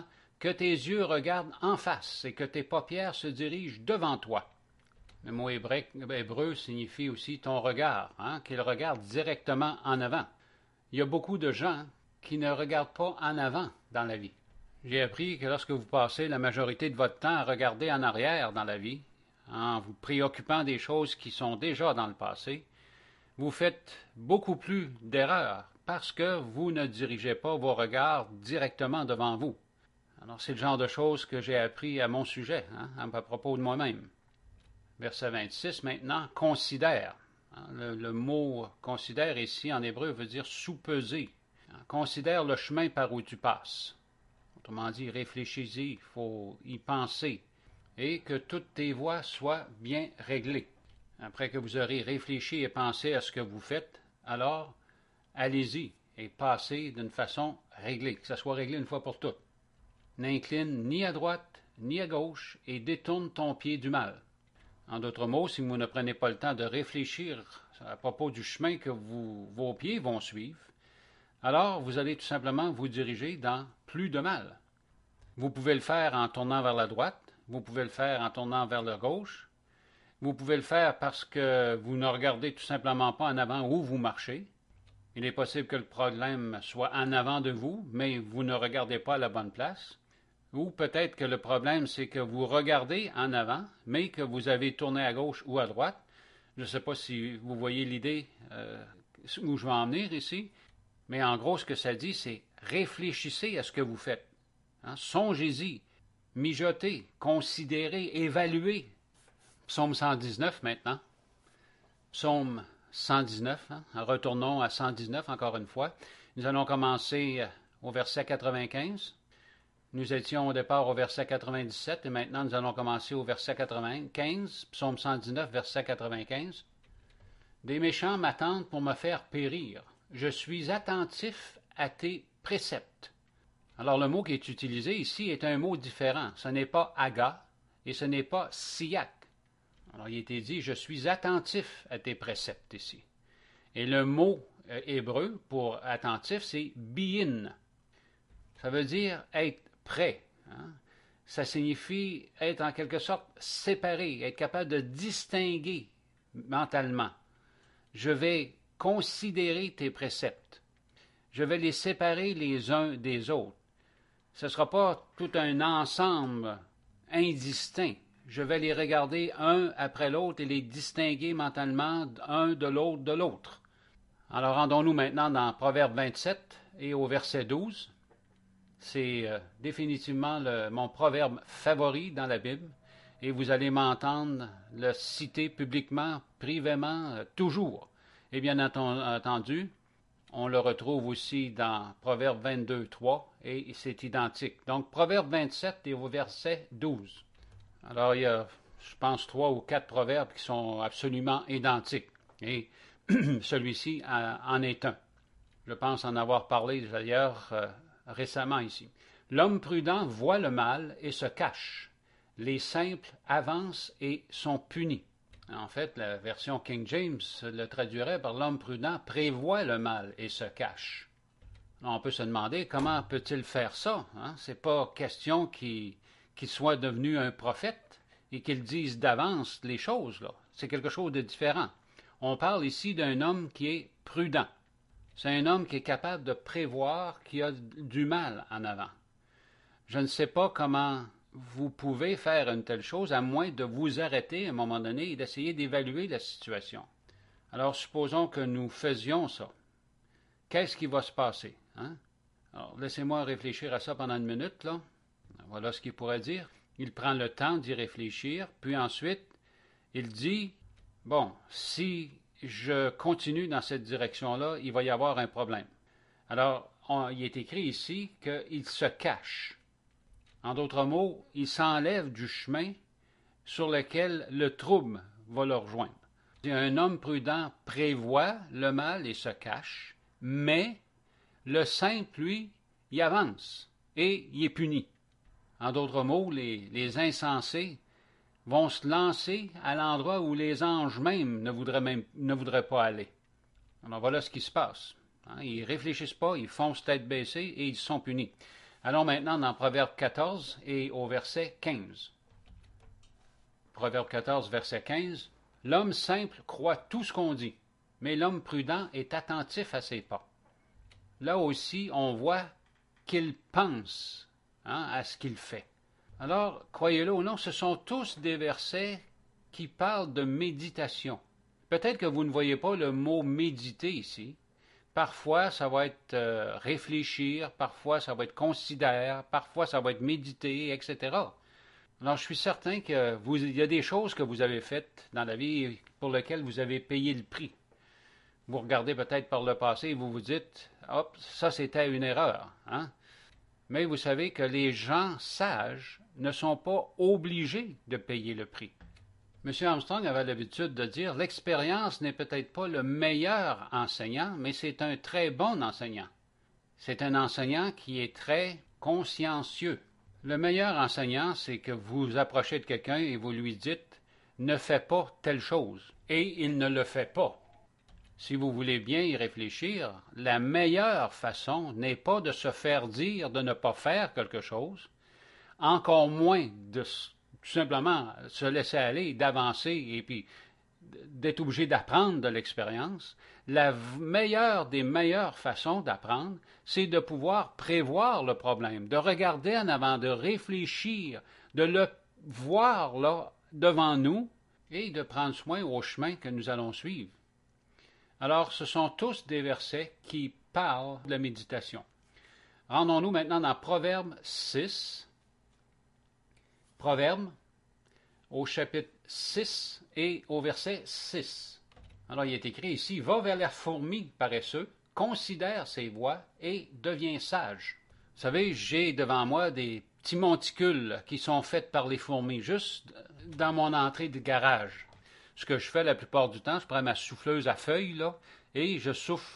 que tes yeux regardent en face et que tes paupières se dirigent devant toi. Le mot hébreu signifie aussi ton regard, qu'il regarde directement en avant. Il y a beaucoup de gens qui ne regardent pas en avant dans la vie. J'ai appris que lorsque vous passez la majorité de votre temps à regarder en arrière dans la vie, en vous préoccupant des choses qui sont déjà dans le passé, vous faites beaucoup plus d'erreurs parce que vous ne dirigez pas vos regards directement devant vous. Alors c'est le genre de choses que j'ai appris à mon sujet, à propos de moi-même. Verset 26 maintenant, considère. Le mot considère ici en hébreu veut dire soupeser. Considère le chemin par où tu passes. Autrement dit, réfléchis-y, il faut y penser. Et que toutes tes voies soient bien réglées. Après que vous aurez réfléchi et pensé à ce que vous faites, alors allez-y et passez d'une façon réglée, que ça soit réglé une fois pour toutes. N'incline ni à droite ni à gauche et détourne ton pied du mal. En d'autres mots, si vous ne prenez pas le temps de réfléchir à propos du chemin que vos pieds vont suivre, alors vous allez tout simplement vous diriger dans plus de mal. Vous pouvez le faire en tournant vers la droite, vous pouvez le faire en tournant vers la gauche, vous pouvez le faire parce que vous ne regardez tout simplement pas en avant où vous marchez. Il est possible que le problème soit en avant de vous, mais vous ne regardez pas à la bonne place. Ou peut-être que le problème, c'est que vous regardez en avant, mais que vous avez tourné à gauche ou à droite. Je ne sais pas si vous voyez l'idée où je vais en venir ici, mais en gros, ce que ça dit, c'est réfléchissez à ce que vous faites. Songez-y, mijotez, considérez, évaluez. Psaume 119 maintenant. Psaume 119, retournons à 119 encore une fois. Nous allons commencer au verset 95. Nous étions au départ au verset 97 et maintenant nous allons commencer au verset 95, psaume 119, verset 95. Des méchants m'attendent pour me faire périr. Je suis attentif à tes préceptes. Alors le mot qui est utilisé ici est un mot différent. Ce n'est pas aga et ce n'est pas siak. Alors il était dit, je suis attentif à tes préceptes ici. Et le mot hébreu pour attentif, c'est bi'in. Ça veut dire être prêt. Ça signifie être en quelque sorte séparé, être capable de distinguer mentalement. Je vais considérer tes préceptes. Je vais les séparer les uns des autres. Ce ne sera pas tout un ensemble indistinct. Je vais les regarder un après l'autre et les distinguer mentalement un de l'autre. Alors rendons-nous maintenant dans Proverbe 27 et au verset 12. C'est définitivement mon proverbe favori dans la Bible et vous allez m'entendre le citer publiquement, privément, toujours. Et bien entendu, on le retrouve aussi dans Proverbe 22, 3 et c'est identique. Donc Proverbe 27 et au verset 12. Alors il y a, je pense, 3 ou 4 proverbes qui sont absolument identiques et celui-ci en est un. Je pense en avoir parlé d'ailleurs récemment ici. L'homme prudent voit le mal et se cache. Les simples avancent et sont punis. En fait, la version King James le traduirait par l'homme prudent prévoit le mal et se cache. Alors, on peut se demander comment peut-il faire ça? C'est pas question qu'il soit devenu un prophète et qu'il dise d'avance les choses, là. C'est quelque chose de différent. On parle ici d'un homme qui est prudent. C'est un homme qui est capable de prévoir qu'il y a du mal en avant. Je ne sais pas comment vous pouvez faire une telle chose à moins de vous arrêter à un moment donné et d'essayer d'évaluer la situation. Alors, supposons que nous faisions ça. Qu'est-ce qui va se passer? Alors, laissez-moi réfléchir à ça pendant une minute, là. Voilà ce qu'il pourrait dire. Il prend le temps d'y réfléchir, puis ensuite, il dit, bon, si je continue dans cette direction-là, il va y avoir un problème. Alors, il est écrit ici qu'il se cache. En d'autres mots, il s'enlève du chemin sur lequel le trouble va le rejoindre. Un homme prudent prévoit le mal et se cache, mais le simple, lui, il avance et il est puni. En d'autres mots, les insensés vont se lancer à l'endroit où les anges même ne voudraient pas aller. Alors voilà ce qui se passe. Ils ne réfléchissent pas, ils foncent tête baissée et ils sont punis. Allons maintenant dans Proverbe 14 et au verset 15. Proverbe 14, verset 15. L'homme simple croit tout ce qu'on dit, mais l'homme prudent est attentif à ses pas. Là aussi, on voit qu'il pense à ce qu'il fait. Alors, croyez-le ou non, ce sont tous des versets qui parlent de méditation. Peut-être que vous ne voyez pas le mot méditer ici. Parfois, ça va être réfléchir, parfois, ça va être considérer, parfois, ça va être méditer, etc. Alors, je suis certain qu'il y a des choses que vous avez faites dans la vie pour lesquelles vous avez payé le prix. Vous regardez peut-être par le passé et vous vous dites, hop, ça c'était une erreur. Mais vous savez que les gens sages ne sont pas obligés de payer le prix. M. Armstrong avait l'habitude de dire, l'expérience n'est peut-être pas le meilleur enseignant, mais c'est un très bon enseignant. C'est un enseignant qui est très consciencieux. Le meilleur enseignant, c'est que vous approchez de quelqu'un et vous lui dites, ne fais pas telle chose, et il ne le fait pas. Si vous voulez bien y réfléchir, la meilleure façon n'est pas de se faire dire de ne pas faire quelque chose, encore moins de tout simplement se laisser aller, d'avancer et puis d'être obligé d'apprendre de l'expérience. La meilleure des meilleures façons d'apprendre, c'est de pouvoir prévoir le problème, de regarder en avant, de réfléchir, de le voir là devant nous et de prendre soin au chemin que nous allons suivre. Alors, ce sont tous des versets qui parlent de la méditation. Rendons-nous maintenant dans Proverbe 6. Proverbe, au chapitre 6 et au verset 6. Alors, il est écrit ici, « Va vers la fourmi paresseux, considère ses voies et deviens sage. » Vous savez, j'ai devant moi des petits monticules qui sont faits par les fourmis, juste dans mon entrée de garage. Ce que je fais la plupart du temps, je prends ma souffleuse à feuilles là, et je souffle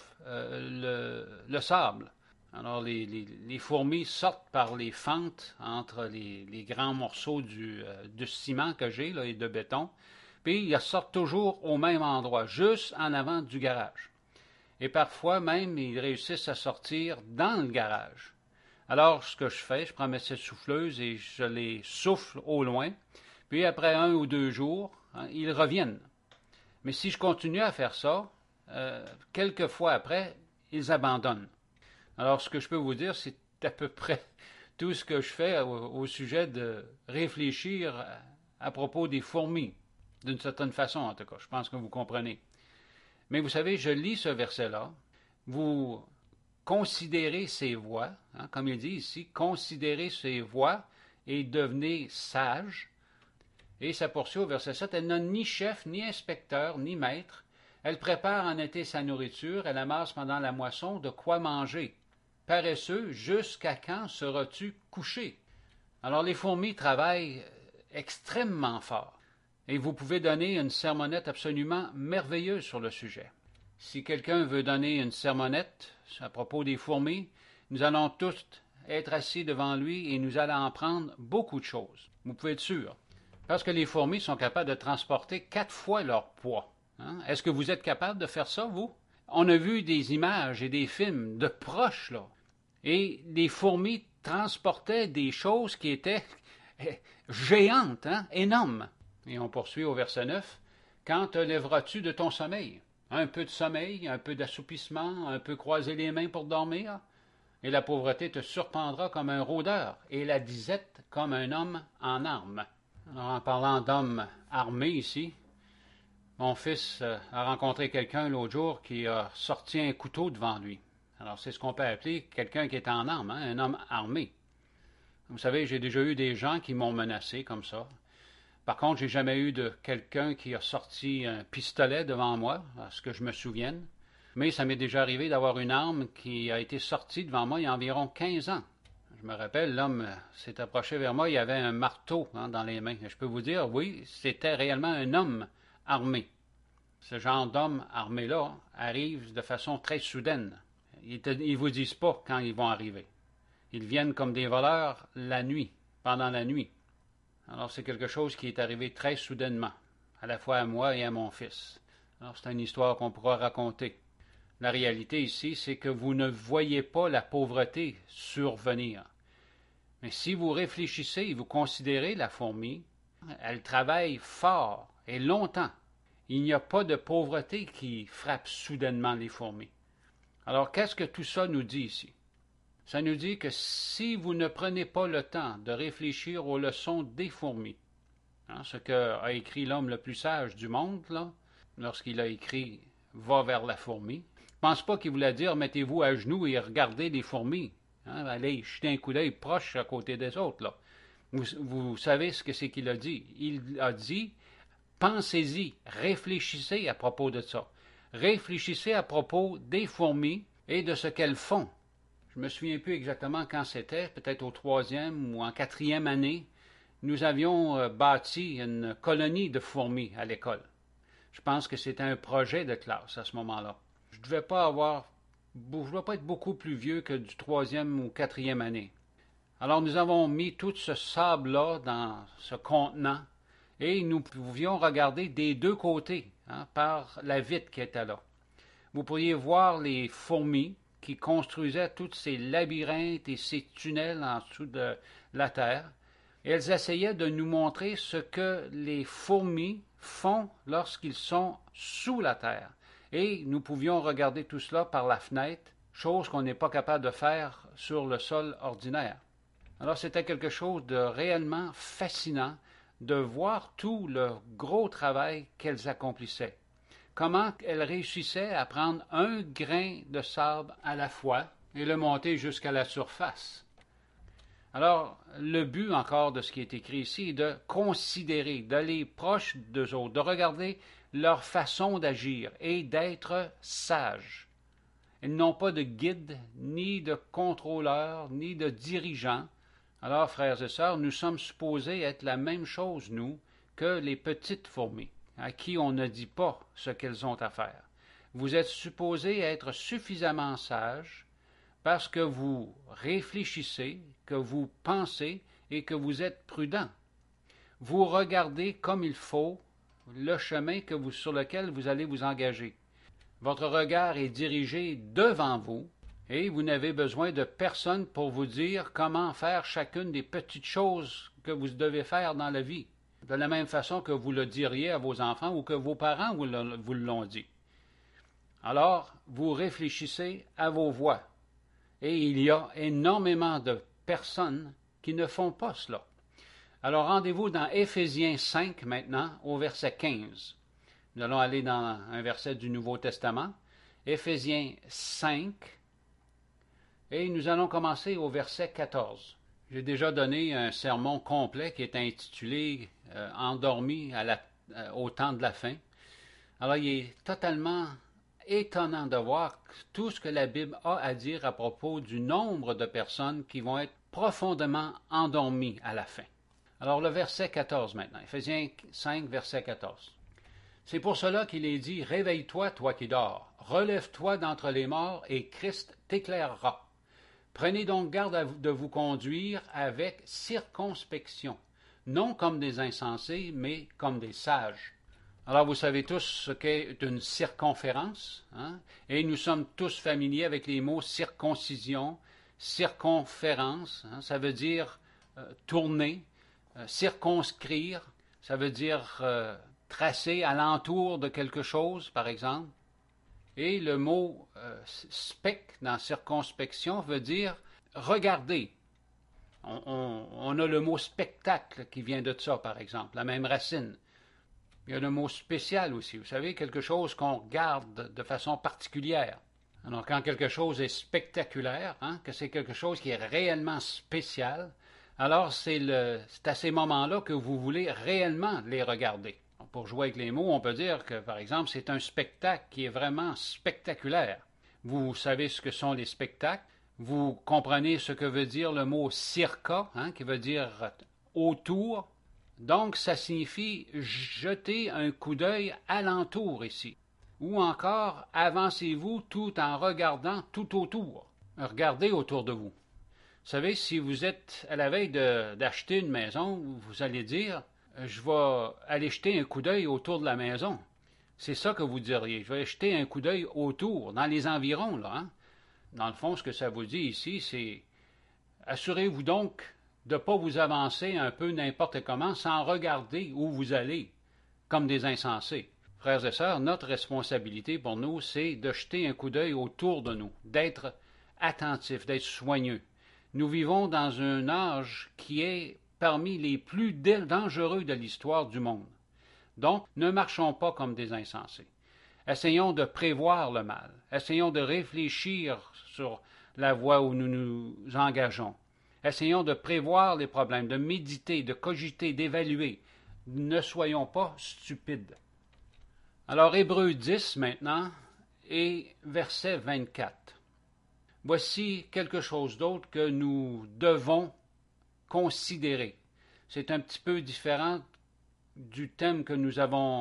le sable. Alors les fourmis sortent par les fentes entre les grands morceaux de ciment que j'ai là, et de béton, puis ils sortent toujours au même endroit, juste en avant du garage. Et parfois même, ils réussissent à sortir dans le garage. Alors, ce que je fais, je prends mes souffleuses et je les souffle au loin, puis après 1 ou 2 jours, ils reviennent. Mais si je continue à faire ça, quelques fois après, ils abandonnent. Alors, ce que je peux vous dire, c'est à peu près tout ce que je fais au sujet de réfléchir à propos des fourmis, d'une certaine façon en tout cas. Je pense que vous comprenez. Mais vous savez, je lis ce verset-là. Vous considérez ses voies, comme il dit ici, considérez ses voies et devenez sage. Et ça poursuit au verset 7, elle n'a ni chef, ni inspecteur, ni maître. Elle prépare en été sa nourriture, elle amasse pendant la moisson de quoi manger. Paresseux, jusqu'à quand seras-tu couché? Alors les fourmis travaillent extrêmement fort. Et vous pouvez donner une sermonnette absolument merveilleuse sur le sujet. Si quelqu'un veut donner une sermonnette à propos des fourmis, nous allons tous être assis devant lui et nous allons en prendre beaucoup de choses. Vous pouvez être sûr. Parce que les fourmis sont capables de transporter 4 fois leur poids. Est-ce que vous êtes capable de faire ça, vous? On a vu des images et des films de proches, là. Et les fourmis transportaient des choses qui étaient géantes, énormes. Et on poursuit au verset 9. Quand te lèveras-tu de ton sommeil? Un peu de sommeil, un peu d'assoupissement, un peu croiser les mains pour dormir? Et la pauvreté te surprendra comme un rôdeur, et la disette comme un homme en armes. Alors, en parlant d'hommes armés ici, mon fils a rencontré quelqu'un l'autre jour qui a sorti un couteau devant lui. Alors, c'est ce qu'on peut appeler quelqu'un qui est en armes, un homme armé. Vous savez, j'ai déjà eu des gens qui m'ont menacé comme ça. Par contre, j'ai jamais eu de quelqu'un qui a sorti un pistolet devant moi, à ce que je me souvienne. Mais ça m'est déjà arrivé d'avoir une arme qui a été sortie devant moi il y a environ 15 ans. Je me rappelle, l'homme s'est approché vers moi, il avait un marteau dans les mains. Et je peux vous dire, oui, c'était réellement un homme armé. Ce genre d'homme armé-là arrive de façon très soudaine. Ils ne vous disent pas quand ils vont arriver. Ils viennent comme des voleurs la nuit, pendant la nuit. Alors c'est quelque chose qui est arrivé très soudainement, à la fois à moi et à mon fils. Alors c'est une histoire qu'on pourra raconter. La réalité ici, c'est que vous ne voyez pas la pauvreté survenir. Mais si vous réfléchissez et vous considérez la fourmi, elle travaille fort et longtemps. Il n'y a pas de pauvreté qui frappe soudainement les fourmis. Alors, qu'est-ce que tout ça nous dit ici? Ça nous dit que si vous ne prenez pas le temps de réfléchir aux leçons des fourmis, ce qu'a écrit l'homme le plus sage du monde, là, lorsqu'il a écrit « Va vers la fourmi », je ne pense pas qu'il voulait dire « Mettez-vous à genoux et regardez les fourmis ». Allez jeter un coup d'œil proche à côté des autres. Là. Vous savez ce que c'est qu'il a dit. Il a dit « Pensez-y, réfléchissez à propos de ça. Réfléchissez à propos des fourmis et de ce qu'elles font. » Je ne me souviens plus exactement quand c'était, peut-être au 3e ou en 4e année. Nous avions bâti une colonie de fourmis à l'école. Je pense que c'était un projet de classe à ce moment-là. Je ne devais pas être beaucoup plus vieux que du 3e ou 4e année. Alors nous avons mis tout ce sable-là dans ce contenant et nous pouvions regarder des deux côtés par la vitre qui était là. Vous pourriez voir les fourmis qui construisaient tous ces labyrinthes et ces tunnels en dessous de la terre. Et elles essayaient de nous montrer ce que les fourmis font lorsqu'ils sont sous la terre. Et nous pouvions regarder tout cela par la fenêtre, chose qu'on n'est pas capable de faire sur le sol ordinaire. Alors c'était quelque chose de réellement fascinant de voir tout le gros travail qu'elles accomplissaient. Comment elles réussissaient à prendre un grain de sable à la fois et le monter jusqu'à la surface. Alors, le but encore de ce qui est écrit ici est de considérer, d'aller proche d'eux autres, de regarder leur façon d'agir et d'être sages. Ils n'ont pas de guide, ni de contrôleur, ni de dirigeant. Alors, frères et sœurs, nous sommes supposés être la même chose, nous, que les petites fourmis, à qui on ne dit pas ce qu'elles ont à faire. Vous êtes supposés être suffisamment sages parce que vous réfléchissez, que vous pensez et que vous êtes prudent. Vous regardez comme il faut le chemin sur lequel vous allez vous engager. Votre regard est dirigé devant vous et vous n'avez besoin de personne pour vous dire comment faire chacune des petites choses que vous devez faire dans la vie, de la même façon que vous le diriez à vos enfants ou que vos parents vous l'ont dit. Alors, vous réfléchissez à vos voies. Et il y a énormément de personnes qui ne font pas cela. Alors rendez-vous dans Éphésiens 5 maintenant, au verset 15. Nous allons aller dans un verset du Nouveau Testament, Éphésiens 5, et nous allons commencer au verset 14. J'ai déjà donné un sermon complet qui est intitulé « Endormi au temps de la fin ». Alors il est totalement étonnant de voir tout ce que la Bible a à dire à propos du nombre de personnes qui vont être profondément endormies à la fin. Alors le verset 14 maintenant, Éphésiens 5, verset 14. C'est pour cela qu'il est dit, « Réveille-toi, toi qui dors, relève-toi d'entre les morts, et Christ t'éclairera. Prenez donc garde de vous conduire avec circonspection, non comme des insensés, mais comme des sages. » Alors, vous savez tous ce qu'est une circonférence, et nous sommes tous familiers avec les mots circoncision, circonférence, ça veut dire tourner, circonscrire, ça veut dire tracer alentour de quelque chose, par exemple. Et le mot spec dans circonspection veut dire regarder. On a le mot spectacle qui vient de ça, par exemple, la même racine. Il y a le mot spécial aussi, vous savez, quelque chose qu'on regarde de façon particulière. Alors, quand quelque chose est spectaculaire, que c'est quelque chose qui est réellement spécial, alors c'est à ces moments-là que vous voulez réellement les regarder. Pour jouer avec les mots, on peut dire que, par exemple, c'est un spectacle qui est vraiment spectaculaire. Vous savez ce que sont les spectacles. Vous comprenez ce que veut dire le mot circa, qui veut dire autour. Donc, ça signifie jeter un coup d'œil alentour ici. Ou encore, avancez-vous tout en regardant tout autour. Regardez autour de vous. Vous savez, si vous êtes à la veille d'acheter une maison, vous allez dire, je vais aller jeter un coup d'œil autour de la maison. C'est ça que vous diriez. Je vais jeter un coup d'œil autour, dans les environs, là. Dans le fond, ce que ça vous dit ici, c'est assurez-vous donc de ne pas vous avancer un peu n'importe comment sans regarder où vous allez, comme des insensés. Frères et sœurs, notre responsabilité pour nous, c'est de jeter un coup d'œil autour de nous, d'être attentifs, d'être soigneux. Nous vivons dans un âge qui est parmi les plus dangereux de l'histoire du monde. Donc, ne marchons pas comme des insensés. Essayons de prévoir le mal. Essayons de réfléchir sur la voie où nous nous engageons. Essayons de prévoir les problèmes, de méditer, de cogiter, d'évaluer. Ne soyons pas stupides. Alors, Hébreux 10 maintenant, et verset 24. Voici quelque chose d'autre que nous devons considérer. C'est un petit peu différent du thème dont nous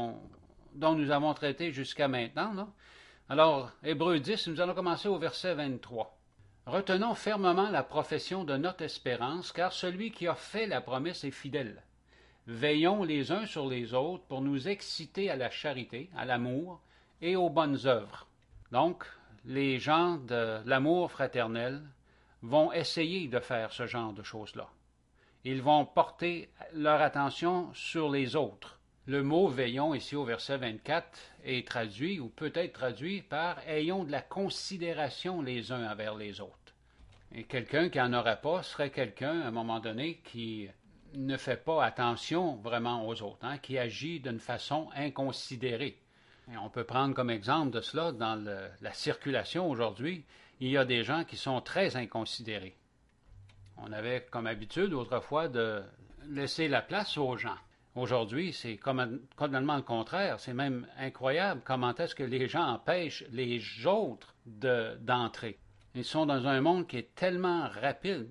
avons traité jusqu'à maintenant, là. Alors, Hébreux 10, nous allons commencer au verset 23. Retenons fermement la profession de notre espérance, car celui qui a fait la promesse est fidèle. Veillons les uns sur les autres pour nous exciter à la charité, à l'amour et aux bonnes œuvres. Donc, les gens de l'amour fraternel vont essayer de faire ce genre de choses-là. Ils vont porter leur attention sur les autres. Le mot « veillons » ici au verset 24 est traduit, ou peut être traduit par « ayons de la considération les uns envers les autres ». Et quelqu'un qui n'en aurait pas serait quelqu'un, à un moment donné, qui ne fait pas attention vraiment aux autres, qui agit d'une façon inconsidérée. Et on peut prendre comme exemple de cela dans la circulation aujourd'hui. Il y a des gens qui sont très inconsidérés. On avait comme habitude autrefois de laisser la place aux gens. Aujourd'hui, c'est complètement le contraire. C'est même incroyable comment est-ce que les gens empêchent les autres d'entrer. Ils sont dans un monde qui est tellement rapide.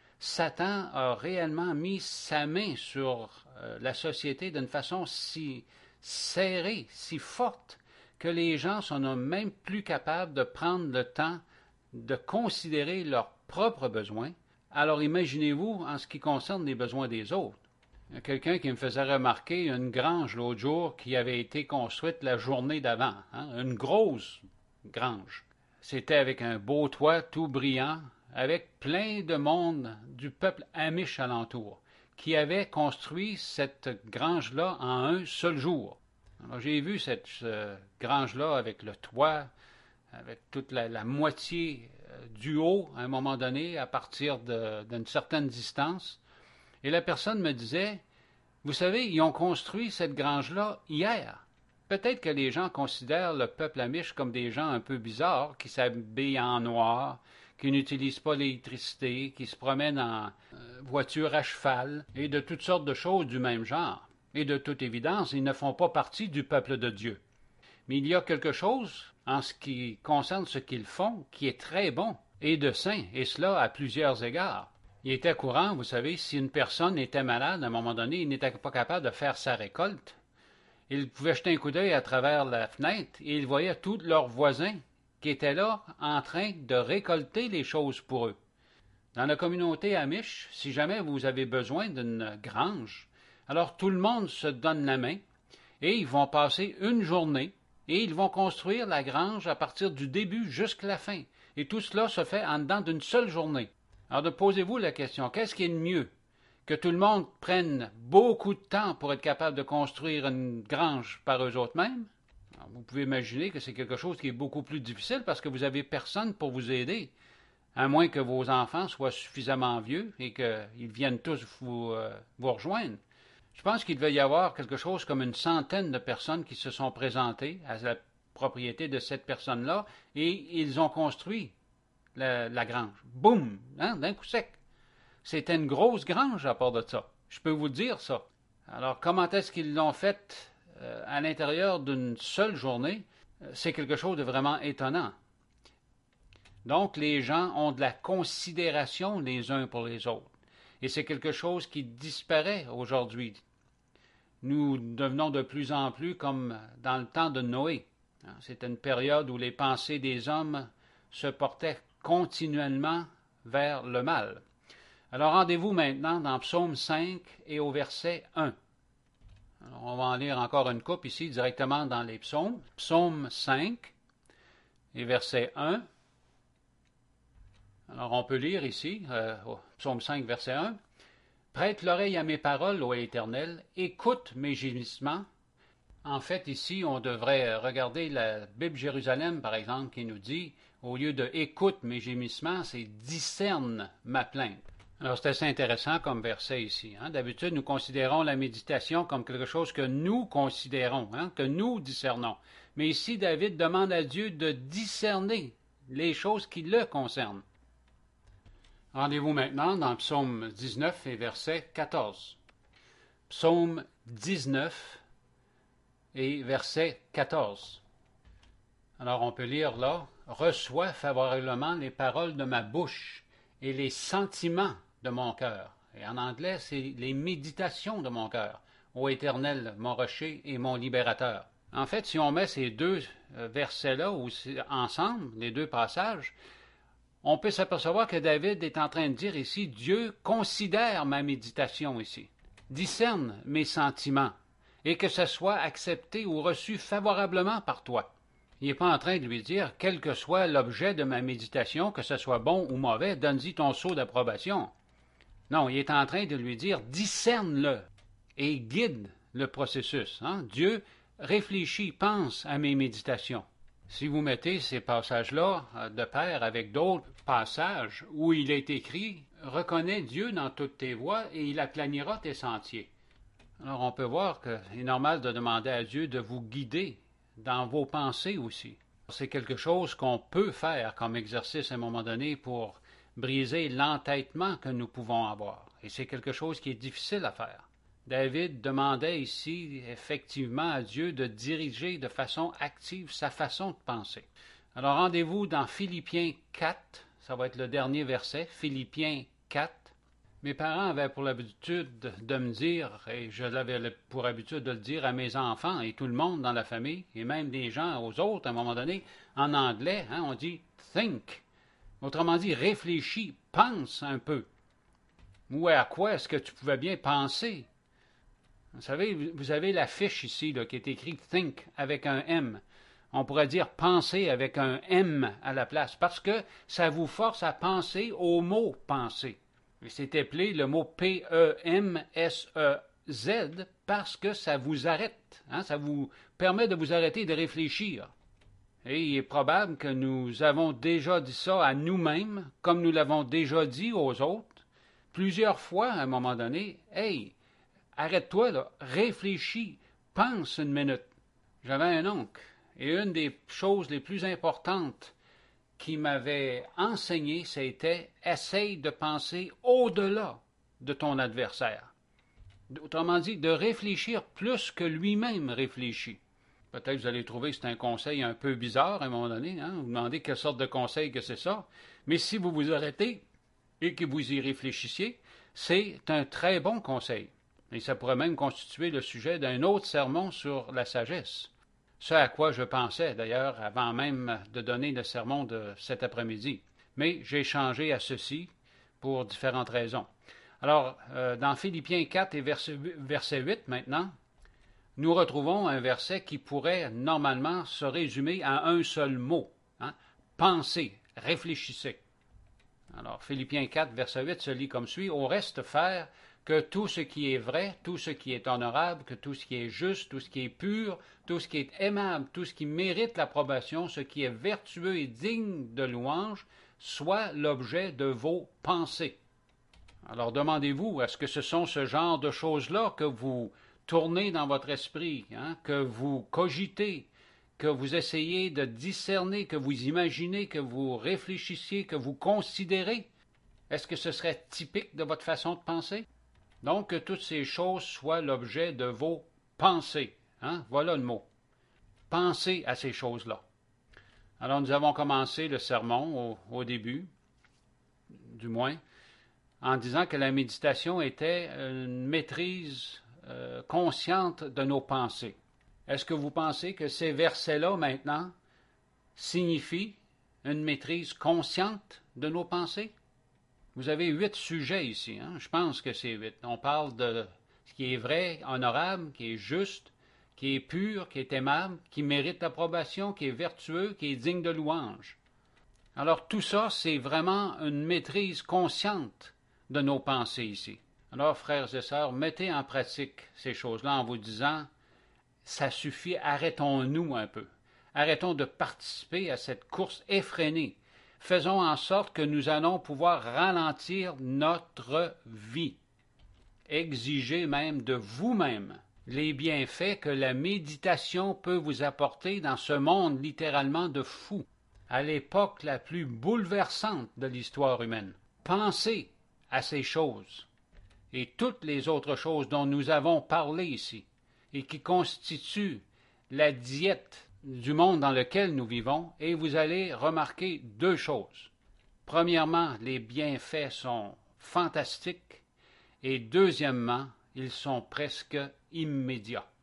Satan a réellement mis sa main sur la société d'une façon si serrée, si forte, que les gens sont même plus capables de prendre le temps de considérer leurs propres besoins. Alors imaginez-vous en ce qui concerne les besoins des autres. Il y a quelqu'un qui me faisait remarquer une grange l'autre jour qui avait été construite la journée d'avant, une grosse grange. C'était avec un beau toit tout brillant, avec plein de monde du peuple Amish alentour, qui avait construit cette grange-là en un seul jour. Alors j'ai vu cette grange-là avec le toit, avec toute la moitié du haut à un moment donné, à partir d'une certaine distance. Et la personne me disait, vous savez, ils ont construit cette grange-là hier. Peut-être que les gens considèrent le peuple Amish comme des gens un peu bizarres, qui s'habillent en noir, qui n'utilisent pas l'électricité, qui se promènent en voiture à cheval, et de toutes sortes de choses du même genre. Et de toute évidence, ils ne font pas partie du peuple de Dieu. Mais il y a quelque chose, en ce qui concerne ce qu'ils font, qui est très bon et de sain, et cela à plusieurs égards. Il était courant, vous savez, si une personne était malade, à un moment donné, il n'était pas capable de faire sa récolte. Il pouvait jeter un coup d'œil à travers la fenêtre et il voyait tous leurs voisins qui étaient là en train de récolter les choses pour eux. Dans la communauté Amish, si jamais vous avez besoin d'une grange, alors tout le monde se donne la main et ils vont passer une journée et ils vont construire la grange à partir du début jusqu'à la fin. Et tout cela se fait en dedans d'une seule journée. Alors posez-vous la question, qu'est-ce qui est le mieux? Que tout le monde prenne beaucoup de temps pour être capable de construire une grange par eux autres mêmes? Alors, vous pouvez imaginer que c'est quelque chose qui est beaucoup plus difficile parce que vous n'avez personne pour vous aider, à moins que vos enfants soient suffisamment vieux et qu'ils viennent tous vous rejoindre. Je pense qu'il devait y avoir quelque chose comme une centaine de personnes qui se sont présentées à la propriété de cette personne-là et ils ont construit la grange. Boum! D'un coup sec. C'était une grosse grange à part de ça. Je peux vous dire ça. Alors, comment est-ce qu'ils l'ont fait à l'intérieur d'une seule journée? C'est quelque chose de vraiment étonnant. Donc, les gens ont de la considération les uns pour les autres. Et c'est quelque chose qui disparaît aujourd'hui. Nous devenons de plus en plus comme dans le temps de Noé. C'était une période où les pensées des hommes se portaient continuellement vers le mal. Alors rendez-vous maintenant dans Psaume 5 et au verset 1. Alors, on va en lire encore une couple ici directement dans les psaumes. Psaume 5 et verset 1. Alors on peut lire ici, Psaume 5, verset 1. Prête l'oreille à mes paroles, ô Éternel, écoute mes gémissements. En fait, ici, on devrait regarder la Bible Jérusalem, par exemple, qui nous dit, au lieu de écoute mes gémissements, c'est discerne ma plainte. Alors, c'est assez intéressant comme verset ici. D'habitude, nous considérons la méditation comme quelque chose que nous considérons, que nous discernons. Mais ici, David demande à Dieu de discerner les choses qui le concernent. Rendez-vous maintenant dans Psaume 19 et verset 14. Psaume 19 et verset 14. Alors, on peut lire là, « Reçois favorablement les paroles de ma bouche et les sentiments de mon cœur. » Et en anglais, c'est les méditations de mon cœur. Ô Éternel, mon rocher et mon libérateur. En fait, si on met ces deux versets-là ensemble, les deux passages, on peut s'apercevoir que David est en train de dire ici, Dieu considère ma méditation ici, discerne mes sentiments, et que ce soit accepté ou reçu favorablement par toi. Il n'est pas en train de lui dire, quel que soit l'objet de ma méditation, que ce soit bon ou mauvais, donne-y ton sceau d'approbation. Non, il est en train de lui dire, discerne-le et guide le processus. Dieu réfléchit, pense à mes méditations. Si vous mettez ces passages-là de pair avec d'autres passages où il est écrit « Reconnais Dieu dans toutes tes voies et il aplanira tes sentiers ». Alors on peut voir qu'il est normal de demander à Dieu de vous guider dans vos pensées aussi. C'est quelque chose qu'on peut faire comme exercice à un moment donné pour briser l'entêtement que nous pouvons avoir. Et c'est quelque chose qui est difficile à faire. David demandait ici effectivement à Dieu de diriger de façon active sa façon de penser. Alors rendez-vous dans Philippiens 4, ça va être le dernier verset, Philippiens 4. Mes parents avaient pour l'habitude de me dire, et je l'avais pour habitude de le dire à mes enfants et tout le monde dans la famille, et même des gens aux autres à un moment donné, en anglais, on dit « think ». Autrement dit, réfléchis, pense un peu. Ou à quoi est-ce que tu pouvais bien penser? Vous savez, vous avez la fiche ici là, qui est écrite « think » avec un M. On pourrait dire « penser » avec un M à la place, parce que ça vous force à penser au mot « penser ». C'est appelé le mot P-E-M-S-E-Z parce que ça vous arrête, ça vous permet de vous arrêter et de réfléchir. Et il est probable que nous avons déjà dit ça à nous-mêmes, comme nous l'avons déjà dit aux autres, plusieurs fois à un moment donné. « Hey, arrête-toi, là, réfléchis, pense une minute. » J'avais un oncle, et une des choses les plus importantes qui m'avait enseigné, c'était « essaye de penser au-delà de ton adversaire ». Autrement dit, de réfléchir plus que lui-même réfléchit. Peut-être que vous allez trouver que c'est un conseil un peu bizarre à un moment donné, vous demandez quelle sorte de conseil que c'est ça, mais si vous vous arrêtez et que vous y réfléchissiez, c'est un très bon conseil. Et ça pourrait même constituer le sujet d'un autre sermon sur la sagesse. Ce à quoi je pensais, d'ailleurs, avant même de donner le sermon de cet après-midi. Mais j'ai changé à ceci pour différentes raisons. Alors, dans Philippiens 4 et verset 8 maintenant, nous retrouvons un verset qui pourrait normalement se résumer à un seul mot. Pensez, réfléchissez. Alors, Philippiens 4, verset 8 se lit comme suit. « Au reste faire que tout ce qui est vrai, tout ce qui est honorable, que tout ce qui est juste, tout ce qui est pur, tout ce qui est aimable, tout ce qui mérite l'approbation, ce qui est vertueux et digne de louange, soit l'objet de vos pensées. » Alors demandez-vous, est-ce que ce sont ce genre de choses-là que vous tournez dans votre esprit, que vous cogitez, que vous essayez de discerner, que vous imaginez, que vous réfléchissiez, que vous considérez? Est-ce que ce serait typique de votre façon de penser? Donc, que toutes ces choses soient l'objet de vos pensées. Voilà le mot. Pensez à ces choses-là. Alors, nous avons commencé le sermon au début, du moins, en disant que la méditation était une maîtrise consciente de nos pensées. Est-ce que vous pensez que ces versets-là, maintenant, signifient une maîtrise consciente de nos pensées? Vous avez 8 sujets ici, je pense que c'est 8. On parle de ce qui est vrai, honorable, qui est juste, qui est pur, qui est aimable, qui mérite l'approbation, qui est vertueux, qui est digne de louange. Alors tout ça, c'est vraiment une maîtrise consciente de nos pensées ici. Alors, frères et sœurs, mettez en pratique ces choses-là en vous disant, ça suffit, arrêtons-nous un peu. Arrêtons de participer à cette course effrénée. Faisons en sorte que nous allons pouvoir ralentir notre vie. Exigez même de vous-même les bienfaits que la méditation peut vous apporter dans ce monde littéralement de fous, à l'époque la plus bouleversante de l'histoire humaine. Pensez à ces choses et toutes les autres choses dont nous avons parlé ici et qui constituent la diète du monde dans lequel nous vivons, et vous allez remarquer deux choses. Premièrement, les bienfaits sont fantastiques, et deuxièmement, ils sont presque immédiats.